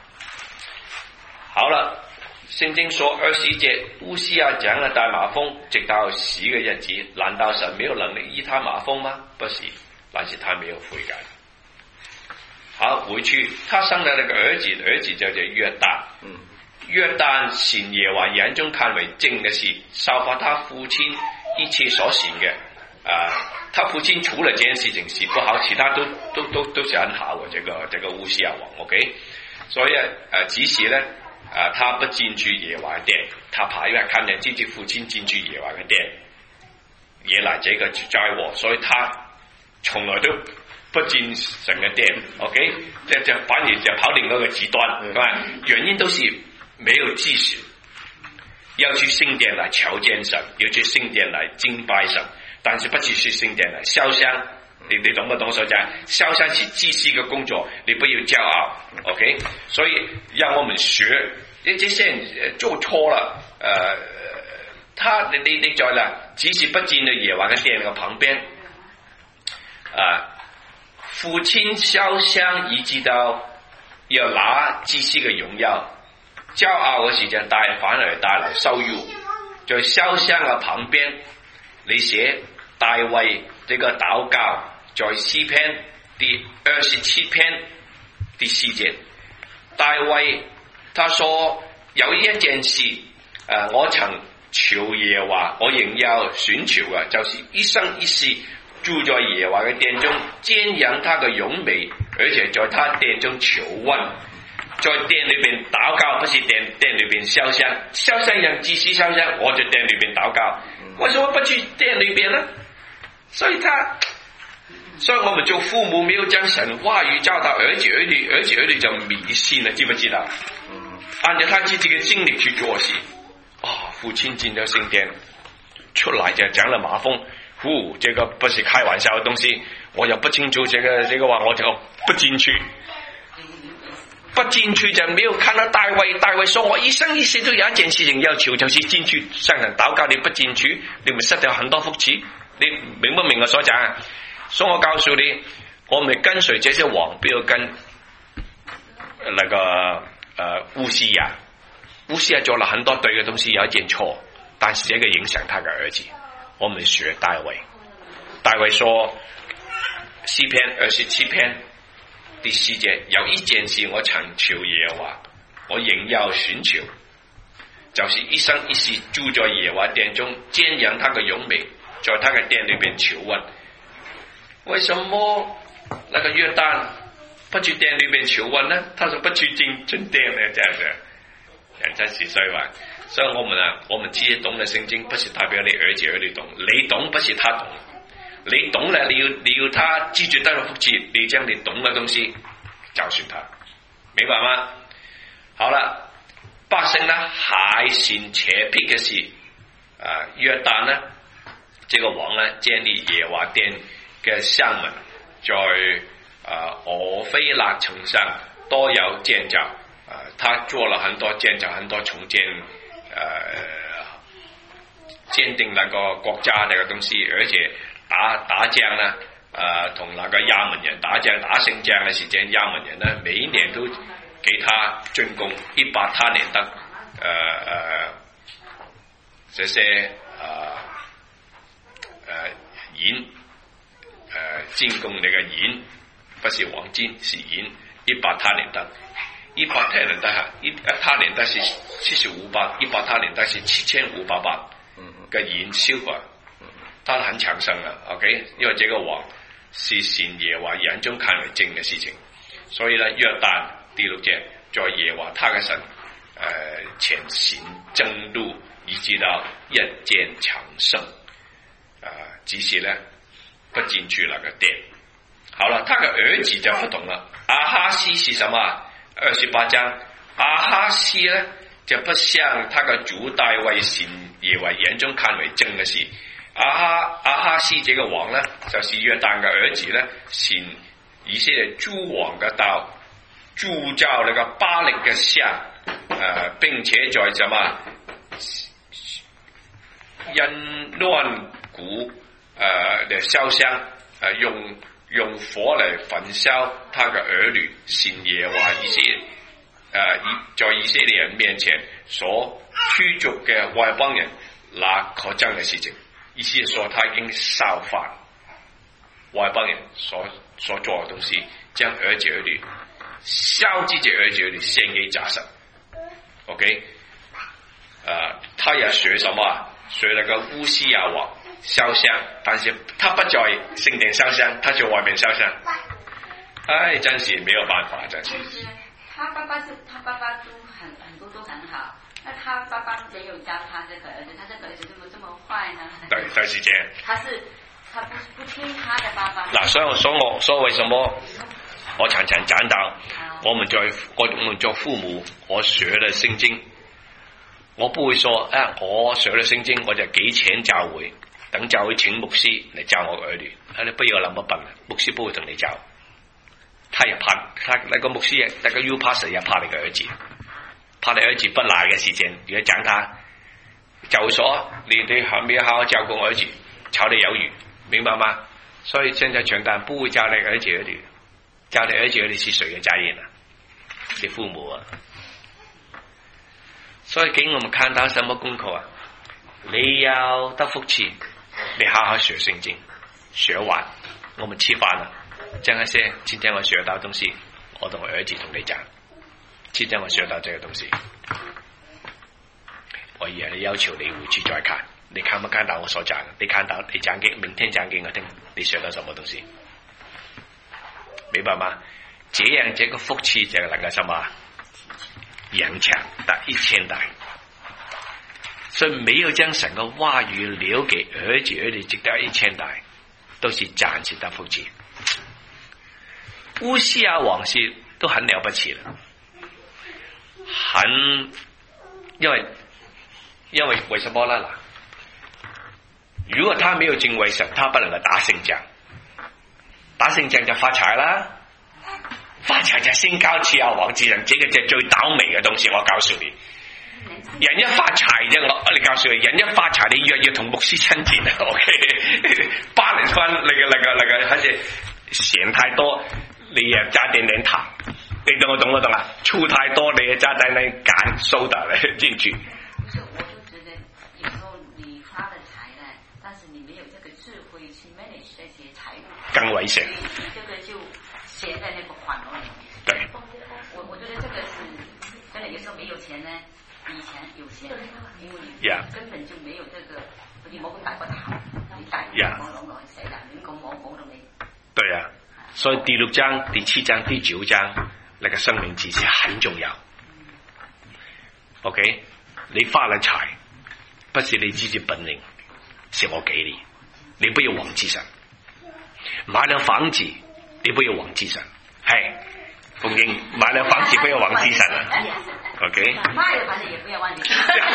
好了，聖經說二十一節，烏西亞長了大麻風，直到死嘅日子，難道神沒有能力醫他麻風嗎？不是，但是他沒有悔改。好，回去他生了那個兒子，兒子就叫約旦。嗯。約旦行耶和華眼中看為正嘅事，效法他父親一切所行嘅。啊，他父親除了這件事情是不好，其他都都都都是很好嘅。這個這個烏西亞王 ，OK， 所以誒，即使呢，啊，他不進去耶和華殿，他怕因為看見自己父親進去耶和華嘅殿，惹來這個災禍，所以他從來都不進神嘅殿 ，OK， 即係反而就跑另一個極端，係嘛？原因都是沒有知識，要去聖殿來朝見神，要去聖殿來敬拜神，但是不去去聖殿來燒香。你你懂不懂所講？燒香是祭司嘅工作，你不要驕傲 ，OK？ 所以讓我們學，這這些人做錯了，呃，他你你在啦，只是不進了耶和華嘅殿嘅旁邊，啊、呃，父親燒香以至到要拿祭司嘅榮耀。驕傲嘅時間帶反而帶來羞辱，在燒香嘅旁邊，你寫大衛這個禱告，在詩篇第二十七篇第四節，大衛他說有一件事，誒、呃，我曾求耶和華，我仍要尋求嘅，就是一生一世住在耶和華嘅殿中，瞻仰他嘅榮美，而且在他殿中求問。在殿裏邊禱告，不是殿殿裏邊燒香，燒香讓祭司燒香，我在殿裏邊禱告，為什麼不去殿裏邊呢？所以他，所以我們做父母沒有將神話語教導兒子兒女，兒子兒女就迷信了，知不知道？按照他自己嘅經歷去做事，哦，父親進咗聖殿，出來就長了麻風，呼，這個不是開玩笑嘅東西，我又不清楚這個這個話，我就不進去。不進去就沒有看到大衛，大衛說我一生一世都有一件事情要求，就是進去向人禱告，你不進去，你咪失掉很多福氣。你明不明我所講？所以我告訴你，我們跟隨這些王，不要跟那個呃烏西亞。烏西亞做了很多對嘅東西，有一件錯，但是這個影響他嘅兒子。我們學大衛，大衛說詩篇二十七篇。第四節，有一件事我曾求耶和華，我仍要尋求，就是一生一世住在耶和華殿中，瞻仰他嘅榮美，在他嘅殿裏邊求問。為什麼那個約旦不去殿裏邊求問呢？他說不去進進殿呢，這樣子，人真是衰話。所以我們啊，我們自己懂了聖經，不是代表你兒子兒女懂，你懂不是他懂。你懂了，你要你要他記住得了福氣，你將你懂嘅東西教訓他， 明白吗？好了，百姓呢还信邪僻嘅事啊，約旦呢，這個王呢建立耶和華殿嘅像門，在啊俄斐勒城上都有建造啊，他做了很多建造，很多重建，呃，堅定那個國家那個東西，而且打打仗呢，呃，同那個亞門人打仗，打勝仗嘅時間，亞門人呢每一年都給他進貢一百他連得，呃呃，這些呃呃銀，呃進貢那個銀，不是黃金，是銀，一百他連得，一百他連得哈，一他連得是七十五百，一百他連得是七千五百八嘅銀燒過，他很強盛啊 ，OK， 因為這個王是信耶和華眼中看為正嘅事情，所以呢，約旦第六節在耶和華他嘅神呃前行正路，以至到日漸強盛，啊、呃，只是呢不進去那個殿。好了，他嘅兒子就不同了。阿哈西是什麼？二十八章，阿哈西呢就不像他嘅主大衛信耶和華眼中看為正嘅事。阿哈阿哈西這個王呢，就是約旦嘅兒子呢，信以色列諸王嘅道，鑄造那個巴力嘅像，呃，並且在什麼因亂谷呃的燒香，呃用用火嚟焚燒他嘅兒女，信耶和華以色列，呃在以色列人面前所驅逐嘅外邦人，那可憎嘅事情。意思係說，他已經效法外邦人所所做嘅東西，將兒子兒女燒這隻兒子兒女獻給假神。OK， 呃，他也學什麼？學那個烏西亞王燒香，但是他不在聖殿燒香，他在外面燒香。哎，真是沒有辦法，真是。 他爸爸就他爸爸都很很多都很好。那他爸爸沒有教他這個兒子，他這個兒子怎麼這麼壞呢？ 對，就是這樣。 他是他不不聽他的爸爸。 嗱，所以我所我所為什麼我常常講到，我們在我我們做父母，我學了聖經，我不會說啊，我學了聖經我就給錢教會，等教會請牧師嚟教我兒女，啊你不要那麼笨，牧師不會同你教，他也怕他那個牧師也那個 U pastor 也怕你個兒子。怕你兒子不來嘅時間，如果講他就會說你你還沒有好好教過我兒子，炒你魷魚，明白嗎？所以現在長大不會教你兒子兒女，教你兒子兒女是誰嘅責任啊？是父母啊。所以給我們看到什麼功課啊？你要得福氣，你好好學聖經，學完我們吃飯了，將一些今天我學到的東西，我同我兒子同你講。今天我學到這個東西，我也要求你回去再看，你看不看到我所講？你看到你講給明天講給我聽，你學到什麼東西？明白嗎？這樣這個福氣就能夠什麼？延長達一千代。所以沒有將神嘅話語留給兒子兒女直到一千代，都是暫時的福氣。烏西亞王是都很了不起了。很，因為因為為什麼呢？嗱，如果他沒有敬畏神，他不能夠打勝仗，打勝仗就發財啦，發財就升高次啊，王之人，這個就最倒霉嘅東西。我告訴你，人一發財啫，我你告訴你，人一發財，你約要同牧師親近啊 ，OK， 巴零翻那個那個那個，而且錢太多，你也加點點糖。你懂我懂我懂啊！醋太多，你也加在那揀蘇打嚟進去。 不是，我就覺得有時候你發了財呢，但是你沒有這個智慧去 manage 這些財務， 更危險。 你這個就陷在那個環境裏面。 對。 我我覺得這個是真的，有時候沒有錢呢，以前有錢，因為你根本就沒有這個，你冇咁大個頭，你大講講來寫人亂講講講到你。 對啊，所以第六章、第七章、第九章。那個生命知識很重要 ，OK？ 你發了財，不是你自己本領，是我給你，你不要忘記神。買了房子，你不要忘記神。係奉经买了房子不要忘记神啊 ，OK？ 卖了房子也不要忘记。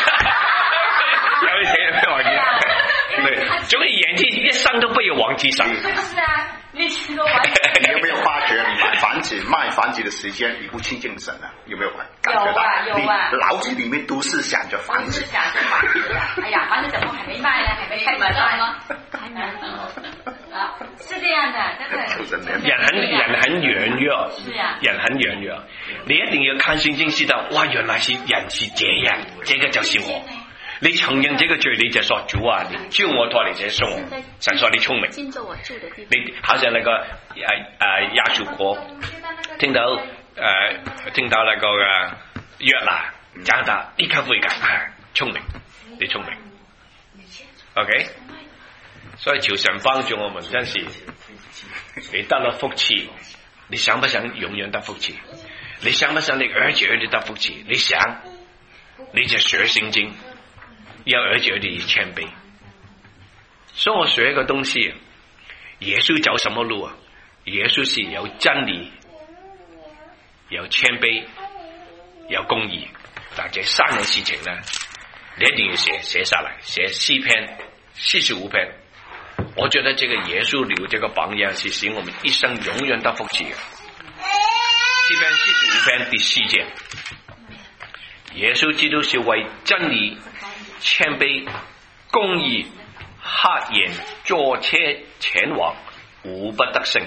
有钱也不要忘记神，对，所以眼睛一生都不要忘记神。 是不是啊？你听说完？ 你有没有发觉你买房子、卖房子的时间你不亲近神啊？有没有感觉到？ 有啊有啊。 你脑子里面都是想着房子。 都是想着房子啊！哎呀，房子怎么还没卖呢？还没开门呢？还没啊，是这样的，真的。 人很人很軟弱， 是啊， 人很軟弱。你一定要看聖經知道，哇，原來是人是這樣，這個就是我。你承認這個罪，你就說主啊，你救我脱離這生活。神說你聰明，你好像那個誒誒亞述國，聽到誒、呃、聽到那個嘅約拿講到立刻悔改，係聰明，你聰明 ，OK。所以求神幫助我們，真是你得了福氣，你想不想永遠得福氣？你想不想你兒子兒女得福氣？你想，你就學聖經，要兒子兒女謙卑。所以我學一個東西，耶穌走什麼路啊？耶穌是有真理、有謙卑、有公義，但這三樣事情呢，你一定要寫寫下來，寫詩篇四十五篇。我覺得這個耶穌留這個榜樣是使我們一生永遠得福氣的。詩篇四十五篇第四節，耶穌基督是為真理、謙卑、公義、黑眼坐車前往，無不得勝。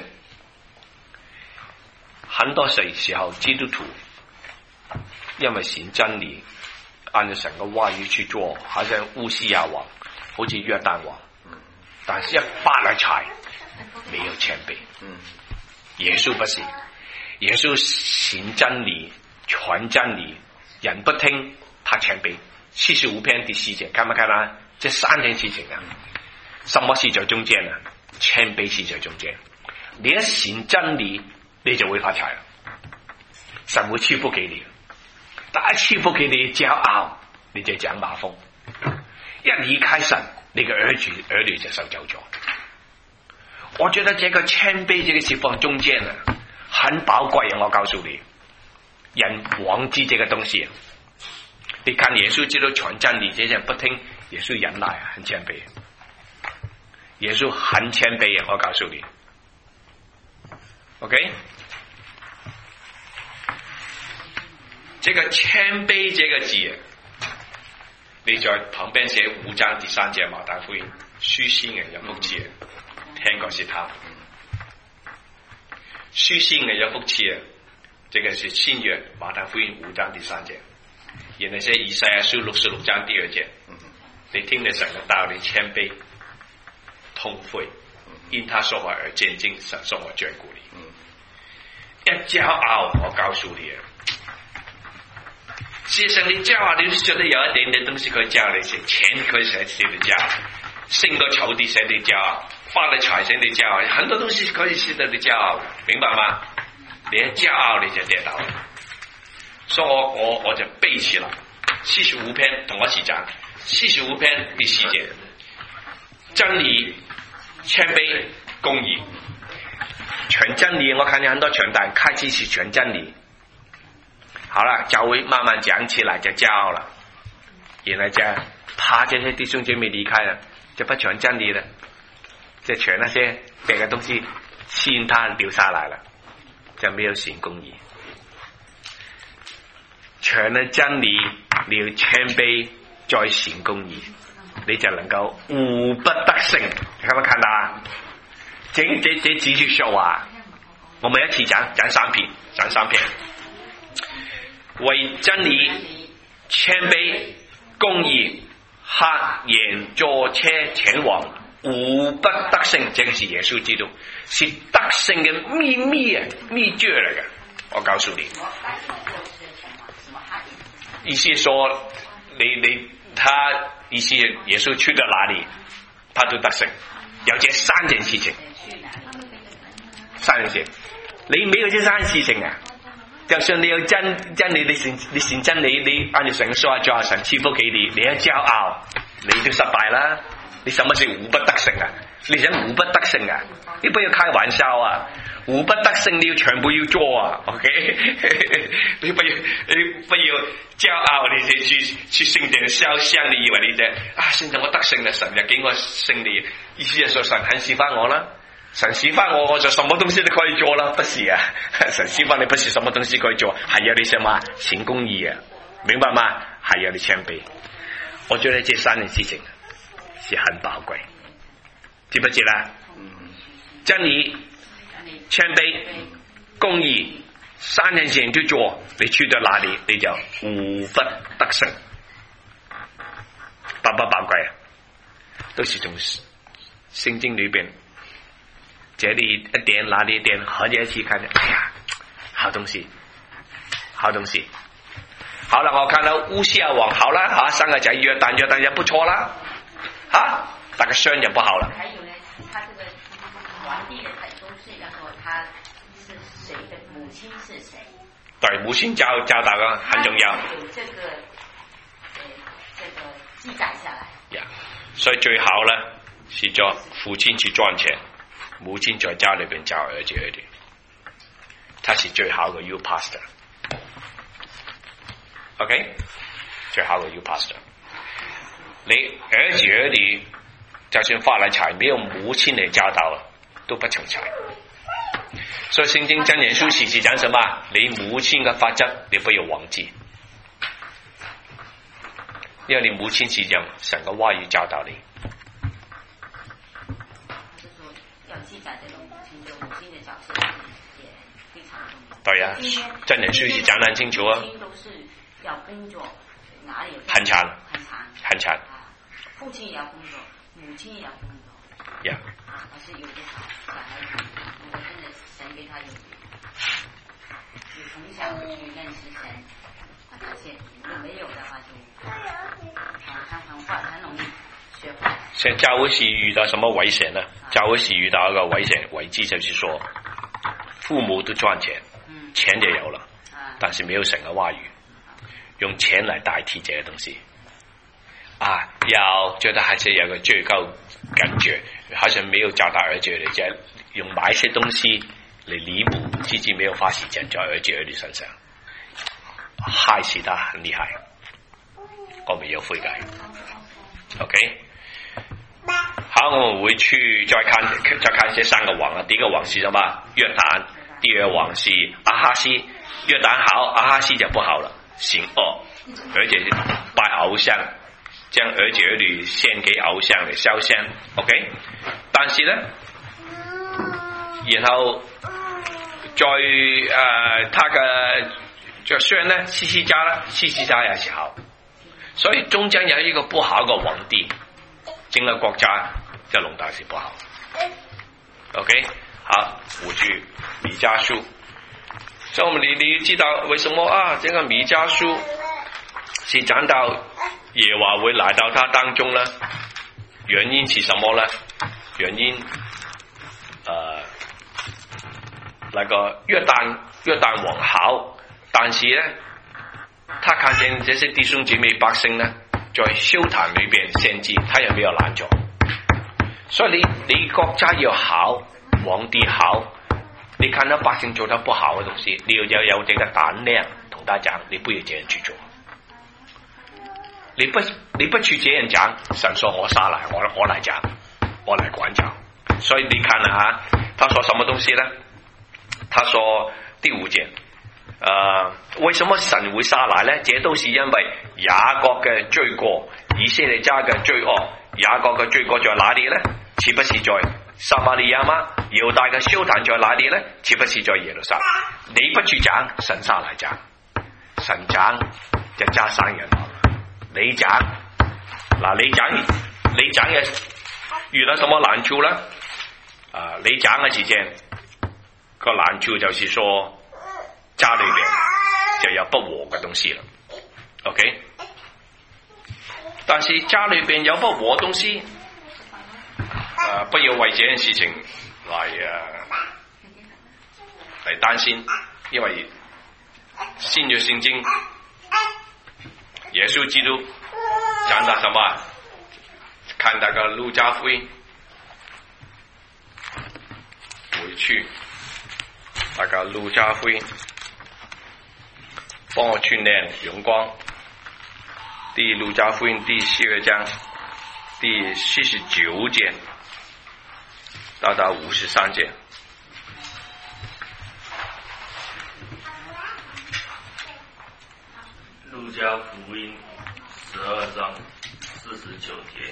很多時候基督徒因為行真理，按照神嘅話語去做，好像烏西亞王，好似約旦王。但是一發了財，沒有謙卑。耶穌不是，耶穌行真理、傳真理，人不聽，他謙卑。四十五篇第四節，看唔看啊？這三件事情啊，什麼是在中間啊？謙卑是在中間。你一行真理，你就會發財啦。神會賜福給你，但一賜福給你驕傲，你就講馬蜂。一離開神，你嘅兒子兒女就受咒詛。我覺得這個謙卑，這個是放中間啊，很寶貴啊！我告訴你，人忘記這個東西。你看耶穌知道傳真理，這些人不聽，耶穌忍耐啊，很謙卑。耶穌很謙卑啊！我告訴你 ，OK？ 這個謙卑這個字，你在旁邊寫五章第三節馬太福音，書先人有福氣，聽過是他。書先人有福氣啊，這個是新約馬太福音五章第三節，然後寫以賽亞書六十六章第二節，你聽了神嘅道理，謙卑痛悔，因他說話而戰兢，神說我眷顧你。一驕傲，我告訴你啊，事實上你驕傲，你都覺得有一點點東西可以驕傲你些，錢可以使你驕傲，升個草地使你驕傲，發了財使你驕傲，很多東西可以使得你驕傲，明白嗎？你一驕傲你就跌倒了。所以我我我就背起了四十五篇，同我一起講四十五篇第四節，真理、謙卑、公義。全真理，我看見很多傳道人開始是全真理，好了，教會慢慢講起來就驕傲了，原來就怕這些弟兄姐妹離開了，就不傳真理了，就傳那些別的東西吸引他留下來了，就沒有行公義。傳了真理，你要謙卑再行公義，你就能夠無不得勝。你看沒看到啊？這這這幾句說話，我們一起講講三篇，講三篇。為真理、謙卑、公義、黑眼坐車前往，無不得勝。這個是耶穌基督，是得勝嘅秘密啊，秘訣嚟嘅。我告訴你，意思說你你他意思耶穌去到哪裡，他都得勝。有這三件事情。三樣事，你沒有這三件事情啊，就算你有真真理，你信你信真理，你按照神說話做，神賜福給你，你一驕傲，你就失敗啦。你什麼是無不得勝啊？你想無不得勝啊？你不要開玩笑啊！ 无不得胜的全部要做啊 ，OK？ 你不要你不要骄傲，你哋去去聖殿燒香，你以為你哋啊，現在我得勝啦，神就給我勝利，意思係說神很喜歡我啦，神喜歡我，我就什麼東西都可以做啦，不是啊？神喜歡你不是什麼東西可以做，還要你什麼行公義啊，明白嗎？還要你謙卑。我覺得這三件事情是很寶貴，知不知啦？真理、謙卑、公義，三件事情都做，你去到哪裡你就無不得勝，寶不寶貴啊？都是從聖經裏邊，這裡一點那裡一點合在一起看，哎呀，好東西，好東西。好了，我看到烏西亞王好啦，啊，三個仔約旦，約旦也不錯啦，啊，但個孫就不好了。 還有呢，他這個皇帝的都是要說他是誰的母親是誰。 對，母親交交代個很重要。 有這個，呃，這個記載下來。 呀、yeah. ，所以最好呢是叫父親去賺錢，母親在家裏邊教兒子兒女，他是最好嘅 you pastor。OK， 最好嘅 you pastor。你兒子兒女就算發了財，沒有母親嚟教導，都不成才。所以聖經箴言書時時講什麼？你母親嘅法則你不要忘記，因為你母親是用神嘅話語教導你。 就是說要記載這個母親，就母親的角色也非常重要。 對啊，箴言書是講得很清楚啊。 母親都是要工作，哪裡有很慘， 很慘， 很慘。 父親也要工作，母親也要工作。 呀、yeah. 啊，但是有的小小孩子，如果真的神給他有有從小去認識神，而且如果沒有的話就很很很壞，很容易學壞。 像教會是遇到什麼危險呢？教會是遇到一個危險危機，就是說父母都賺錢，嗯、錢就有了，啊、但是沒有神嘅話語，用錢來代替這個東西。啊，要覺得還是有個最高感覺，好像沒有教導兒子兒女，就用買一些東西嚟彌補自己沒有花時間在兒子兒女身上，害死他很厲害。我們要悔改 ，OK。好，我們回去再看再看這三個王啊，第一個王是什麼？約旦，第二王是亞哈斯。約旦好，亞哈斯就不好了，行惡，而且拜偶像。將兒子兒女獻給偶像嚟燒香 ，OK？ 但是呢，然後再誒、呃，他嘅就孫呢，西西家呢，西西家也是好，所以中間有一個不好嘅皇帝，整個國家嘅龍大是不好 ，OK？ 好，回去米迦書，所以我們你你知道為什麼啊？這個米迦書是講到耶和華會來到他當中呢？原因是什麼呢？原因，呃，那個約旦約旦王好，但是呢，他看見這些弟兄姊妹百姓呢，在修壇裏邊獻祭，他也沒有攔阻。所以你你國家要好，皇帝好，你看到百姓做得不好嘅東西，你要有有這個膽量同他講，你不要這樣去做。你不你不去這樣講，神說我殺來，我我來講，我來管教。所以你看啊，他說什麼東西呢？他說第五節，呃，為什麼神會殺來呢？這都是因為雅各嘅罪過，以色列家嘅罪惡。雅各嘅罪過在哪裡呢？豈不是在撒瑪利亞嗎？猶大嘅修壇在哪裡呢？豈不是在耶路撒冷？你不去講，神殺來講，神講就加生人。你講嗱，你講你講嘅遇到什麼難處呢？啊，你講嘅時間個難處就是說家裏邊就有不和嘅東西啦。OK， 但是家裏邊有不和嘅東西，啊，不要為這件事情嚟啊嚟擔心，因為新約聖經。耶穌基督講到什麼？看那個路加福音，回去那個路加福音，幫我串聯陽光。第路加福音第四個章第四十九節到到五十三節。 路加福音十二章四十九节，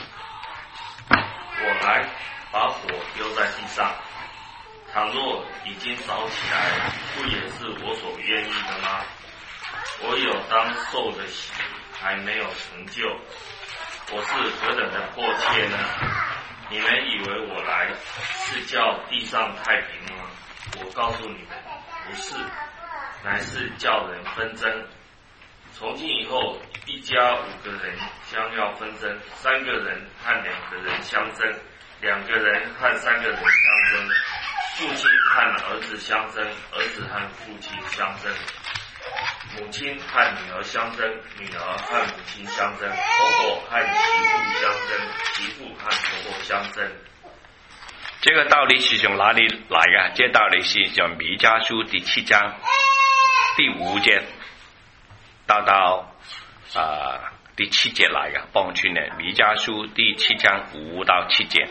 我来把火丢在地上，倘若已经着起来，不也是我所愿意的吗？我有当受的喜还没有成就，我是何等的迫切呢？你们以为我来是叫地上太平吗？我告诉你们，不是，乃是叫人纷争。从今以后，一家五个人将要纷争，三个人和两个人相争，两个人和三个人相争，父亲和儿子相争，儿子和父亲相争，母亲和女儿相争，女儿和母亲相争，婆婆和媳妇相争，媳妇和婆婆相争。 這個道理是從哪裡來嘅？這道理是從彌迦書第七章第五節到到啊、呃、第七節來嘅，幫串嘅彌迦書第七章五到七節。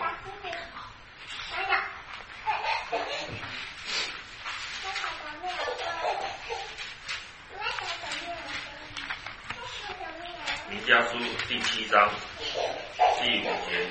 彌迦書第七章第五節，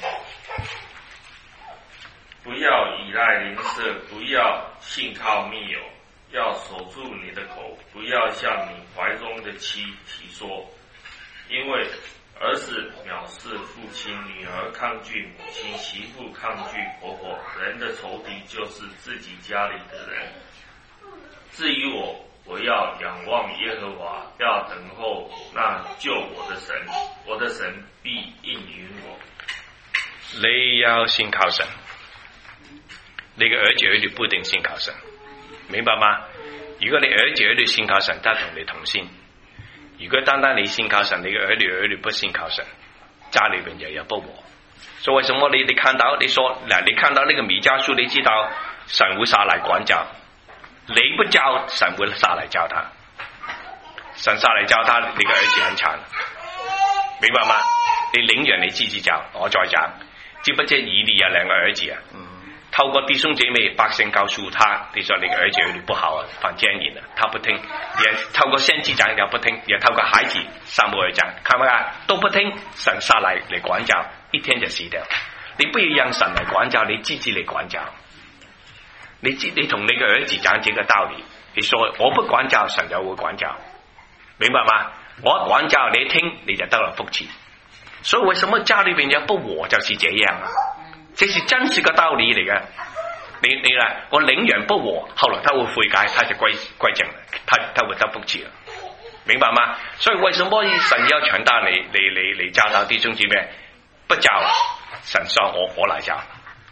不要依賴鄰舍，不要信靠密友，要守住你的口，不要向你懷中的妻提說，因為兒子藐視父親，女兒抗拒母親，媳婦抗拒婆婆，人的仇敵就是自己家裡的人。至於我，我要仰望耶和華，要等候那救我的神，我的神必應允我。 你要信靠神，你個兒子兒女不一定信靠神，明白嗎？如果你兒子兒女信靠神，他同你同心；如果單單你信靠神，你個兒女兒女不信靠神，家裏邊就有不和。所以為什麼你你看到你說嗱，你看到呢個彌迦書，你知道神會下來管教。你不教，神會下來教他。神下來教他，你個兒子很慘，明白嗎？你領養你自己教，我再講。知不知以利有兩個兒子啊？透過弟兄姐妹百姓告訴他，你說你個兒子兒女不好啊，犯奸淫啊，他不聽；也透過先知講也不聽，也透過孩子撒母耳講，看唔看啊？都不聽，神下來嚟管教，一天就死掉。你不要讓神嚟管教，你自己嚟管教。你知你同你個兒子講這個道理，你說我不管教，神就會管教，明白嗎？我管教你聽，你就得了福氣。所以為什麼家裏邊有不和就是這樣啊？這是真實個道理嚟嘅。你你啦，我領養不和，後來他會悔改，他就歸歸正，他他會得福氣了，明白嗎？所以為什麼神要傳達你你你你教導弟兄姊妹不教，神說我我來教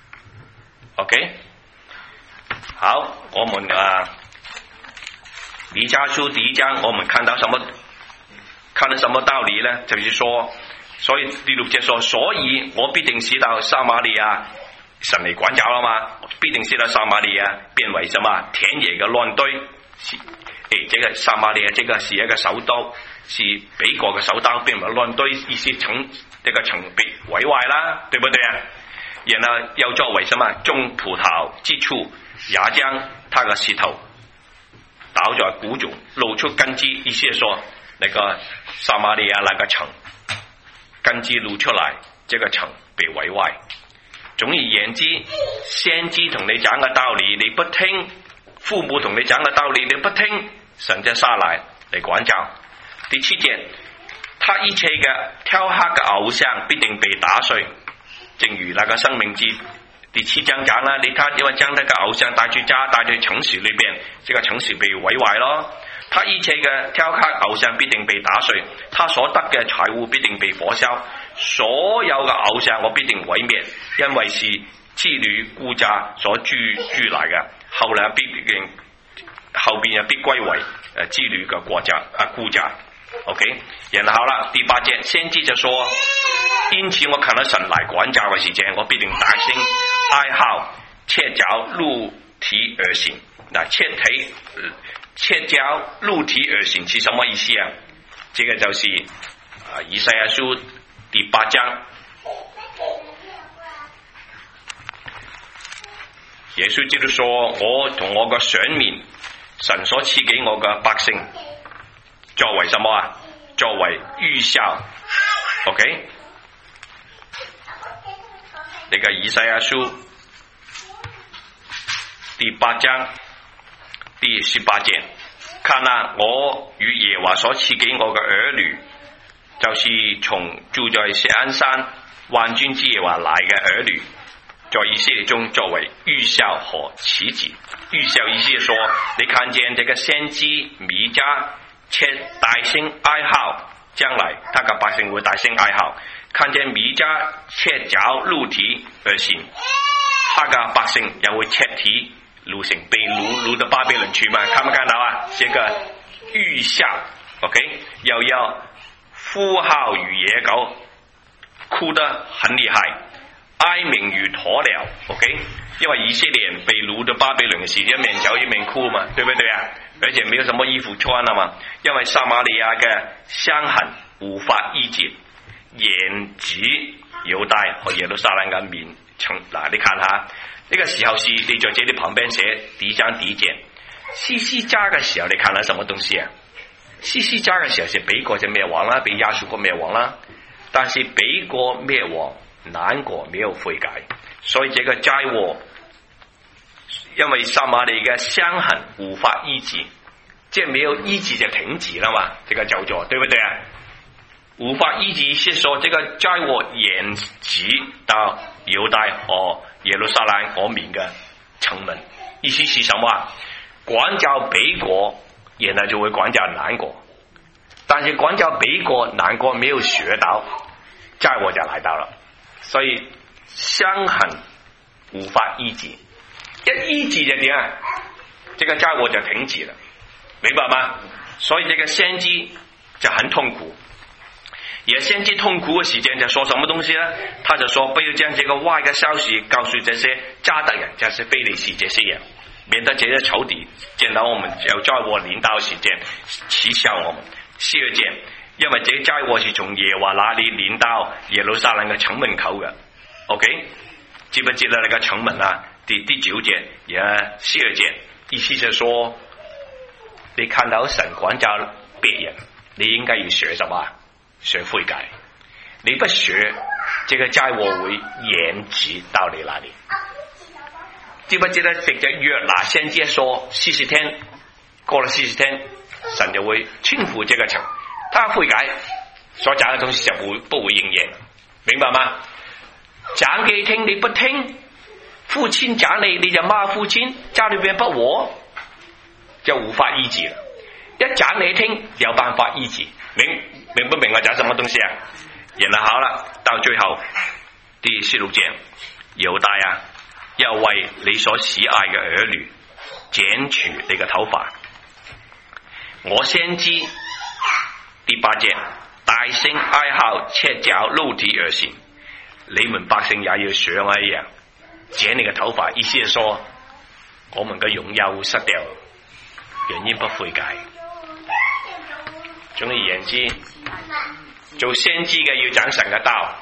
，OK。好，我們啊，彌迦書第一章，我們看到什麼？看到什麼道理呢？就是說，所以第六節說，所以我必定使到撒瑪利亞，神嚟管教了嘛，必定使到撒瑪利亞變為什麼田野嘅亂堆。誒，這個撒瑪利亞，這個是一個首都，是北國嘅首都，變為亂堆，意思城這個城被毀壞啦，對不對啊？然後又作為什麼種葡萄之處，也將他嘅石頭倒在谷中，露出根基。意思係說，那個撒瑪利亞那個城根基露出來，這個城被毀壞。總而言之，先知同你講嘅道理你不聽，父母同你講嘅道理你不聽，神就下來嚟管教。第七節，他一切嘅雕刻嘅偶像必定被打碎，正如那個生命記第七章講啦，你他因為將那個偶像帶去家，帶去城市裏邊，這個城市被毀壞咯。他一切嘅雕刻偶像必定被打碎，他所得嘅財物必定被火燒，所有嘅偶像我必定毀滅，因為是妓女雇價所租租嚟嘅，後來必定後邊又必歸為誒妓女嘅國家啊雇價。OK， 然後啦，第八節先知就說，因此我看到神來管教嘅時間，我必定大聲哀號，赤腳露體而行。 那切腿、切脚露体而行是什么意思啊？这个就是啊，以赛亚书第八章，耶穌基督說：我同我個選民，神所賜給我嘅百姓，作為什麼啊？作為預兆 ，OK？ 呢個以賽亞書第八章第十八節，看啊，我與耶和華所賜給我嘅兒女，就是從住在錫安山萬軍之耶和華來嘅兒女，在以色列中作為預兆和啟示。預兆意思係說，你看見這個先知米迦且大聲哀號，將來他嘅百姓會大聲哀號。看見米迦赤腳露體而行，他嘅百姓也會赤體路行，被擄擄到巴比倫去嘛？看唔看到啊？這個預兆 ，OK， 又要呼號如野狗，哭得很厲害，哀鳴如鴕鳥 ，OK， 因為以色列人被擄到巴比倫嘅時，一面走一面哭嘛，對不對啊？而且沒有什麼衣服穿啊嘛，因為撒瑪利亞嘅傷痕無法醫治。延指猶大和耶路撒冷嘅面層，嗱，你看下呢、這個時候是你在這裡旁邊寫第一章第一節，西西家嘅時候，你看下什麼東西啊？西西家嘅時候是北國就滅亡啦，被亞述國滅亡啦，但是北國滅亡，南國沒有悔改，所以這個災禍，因為撒瑪利嘅傷痕無法醫治，即係沒有醫治就停止啦嘛，這個叫做對不對啊？無法醫治，意思說這個災禍延遲到猶大和耶路撒冷嗰面嘅城門，意思是什麼啊？管教北國，然後就會管教南國，但是管教北國，南國沒有學到，災禍就來到了，所以傷痕無法醫治，一醫治就點啊？這個災禍就停止了，明白嗎？所以這個先知就很痛苦。也先知痛苦嘅時間就說什麼東西呢？他就說不要將這個壞嘅消息告訴這些迦得人，就是非利士這些人，免得這些仇敵見到我們有災禍臨到時間恥笑我們。十二節，因為這災禍是從耶和華那裡臨到耶路撒冷嘅城門口嘅。OK， 知不知道那個城門啊？第第九節也十二節，意思就說你看到神管教別人，你應該要學什麼？學悔改，你不學，這個災禍會延遲到你那裏。知不知道？藉着約拿先知說四十天，過了四十天，神就會傾覆這個城。他悔改所講嘅東西就不不會應驗，明白嗎？講給你聽，你不聽，父親講你，你就罵父親，家裏邊不和，就無法醫治了。一講你聽，有辦法醫治。明明不明我講什麼東西啊？然後好了，到最後第十六節，猶大啊，要為你所喜愛嘅兒女剪除你嘅頭髮。我先知第八節，大聲哀號，赤腳露體而行，你們百姓也要像我一樣剪你嘅頭髮。意思係說，我們嘅榮耀會失掉，原因不悔改。總而言之，做先知嘅要講神嘅道，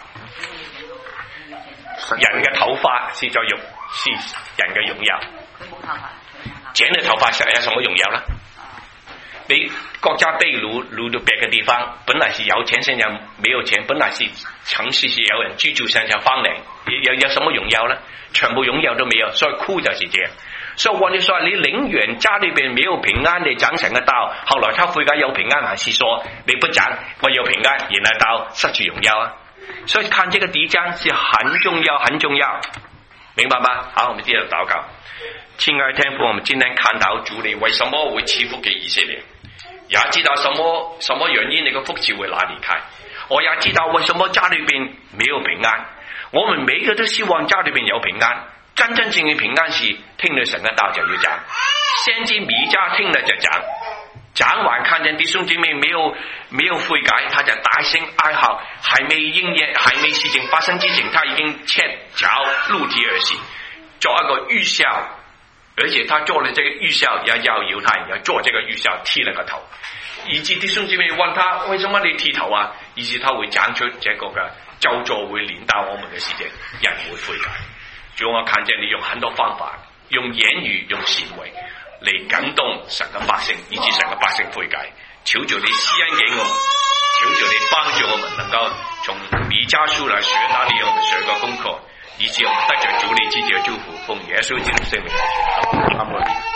人嘅頭髮是在肉，是人嘅榮耀。剪嘅頭髮實有什麼榮耀呢？你國家被擄擄到別嘅地方，本來是有錢，現在沒有錢，本來是城市是有人居住，現在荒涼，有有什麼榮耀呢？全部榮耀都沒有，所以哭就是這樣。所以我哋說，你寧願家裏邊沒有平安，你講神嘅道，後來他悔改有平安，還是說你不講我有平安，然後到失去榮耀啊？所以看這個第一章是很重要，很重要，明白嗎？好，我們接着禱告。親愛的天父，我們今天看到主你為什麼會賜福給以色列，也知道什麼什麼原因你個福氣會哪裡開，我也知道為什麼家裏邊沒有平安。我們每個都希望家裏邊有平安。真真正正平安是聽了神嘅道就要講，先知米迦聽了就講，講完看見弟兄姊妹沒有沒有悔改，他就大聲哀號，還沒應驗，還沒事情發生之前，他已經赤腳露體而行，作一個預兆而且他做了这个预效，要要犹太人要做这个预效，剃了个头，以致弟兄姊妹问他为什么你剃头啊？以致他会讲出这个嘅咒詛會臨到我們嘅事情，人會悔改。主，我看見你用很多方法，用言語、用行為嚟感動神嘅百姓，以致神嘅百姓悔改。求主你施恩給我們，求主你幫助我們，能夠從彌迦書來學那裡用學個功課，以致我們得着主你自己嘅祝福，奉耶穌基督聖名。阿門。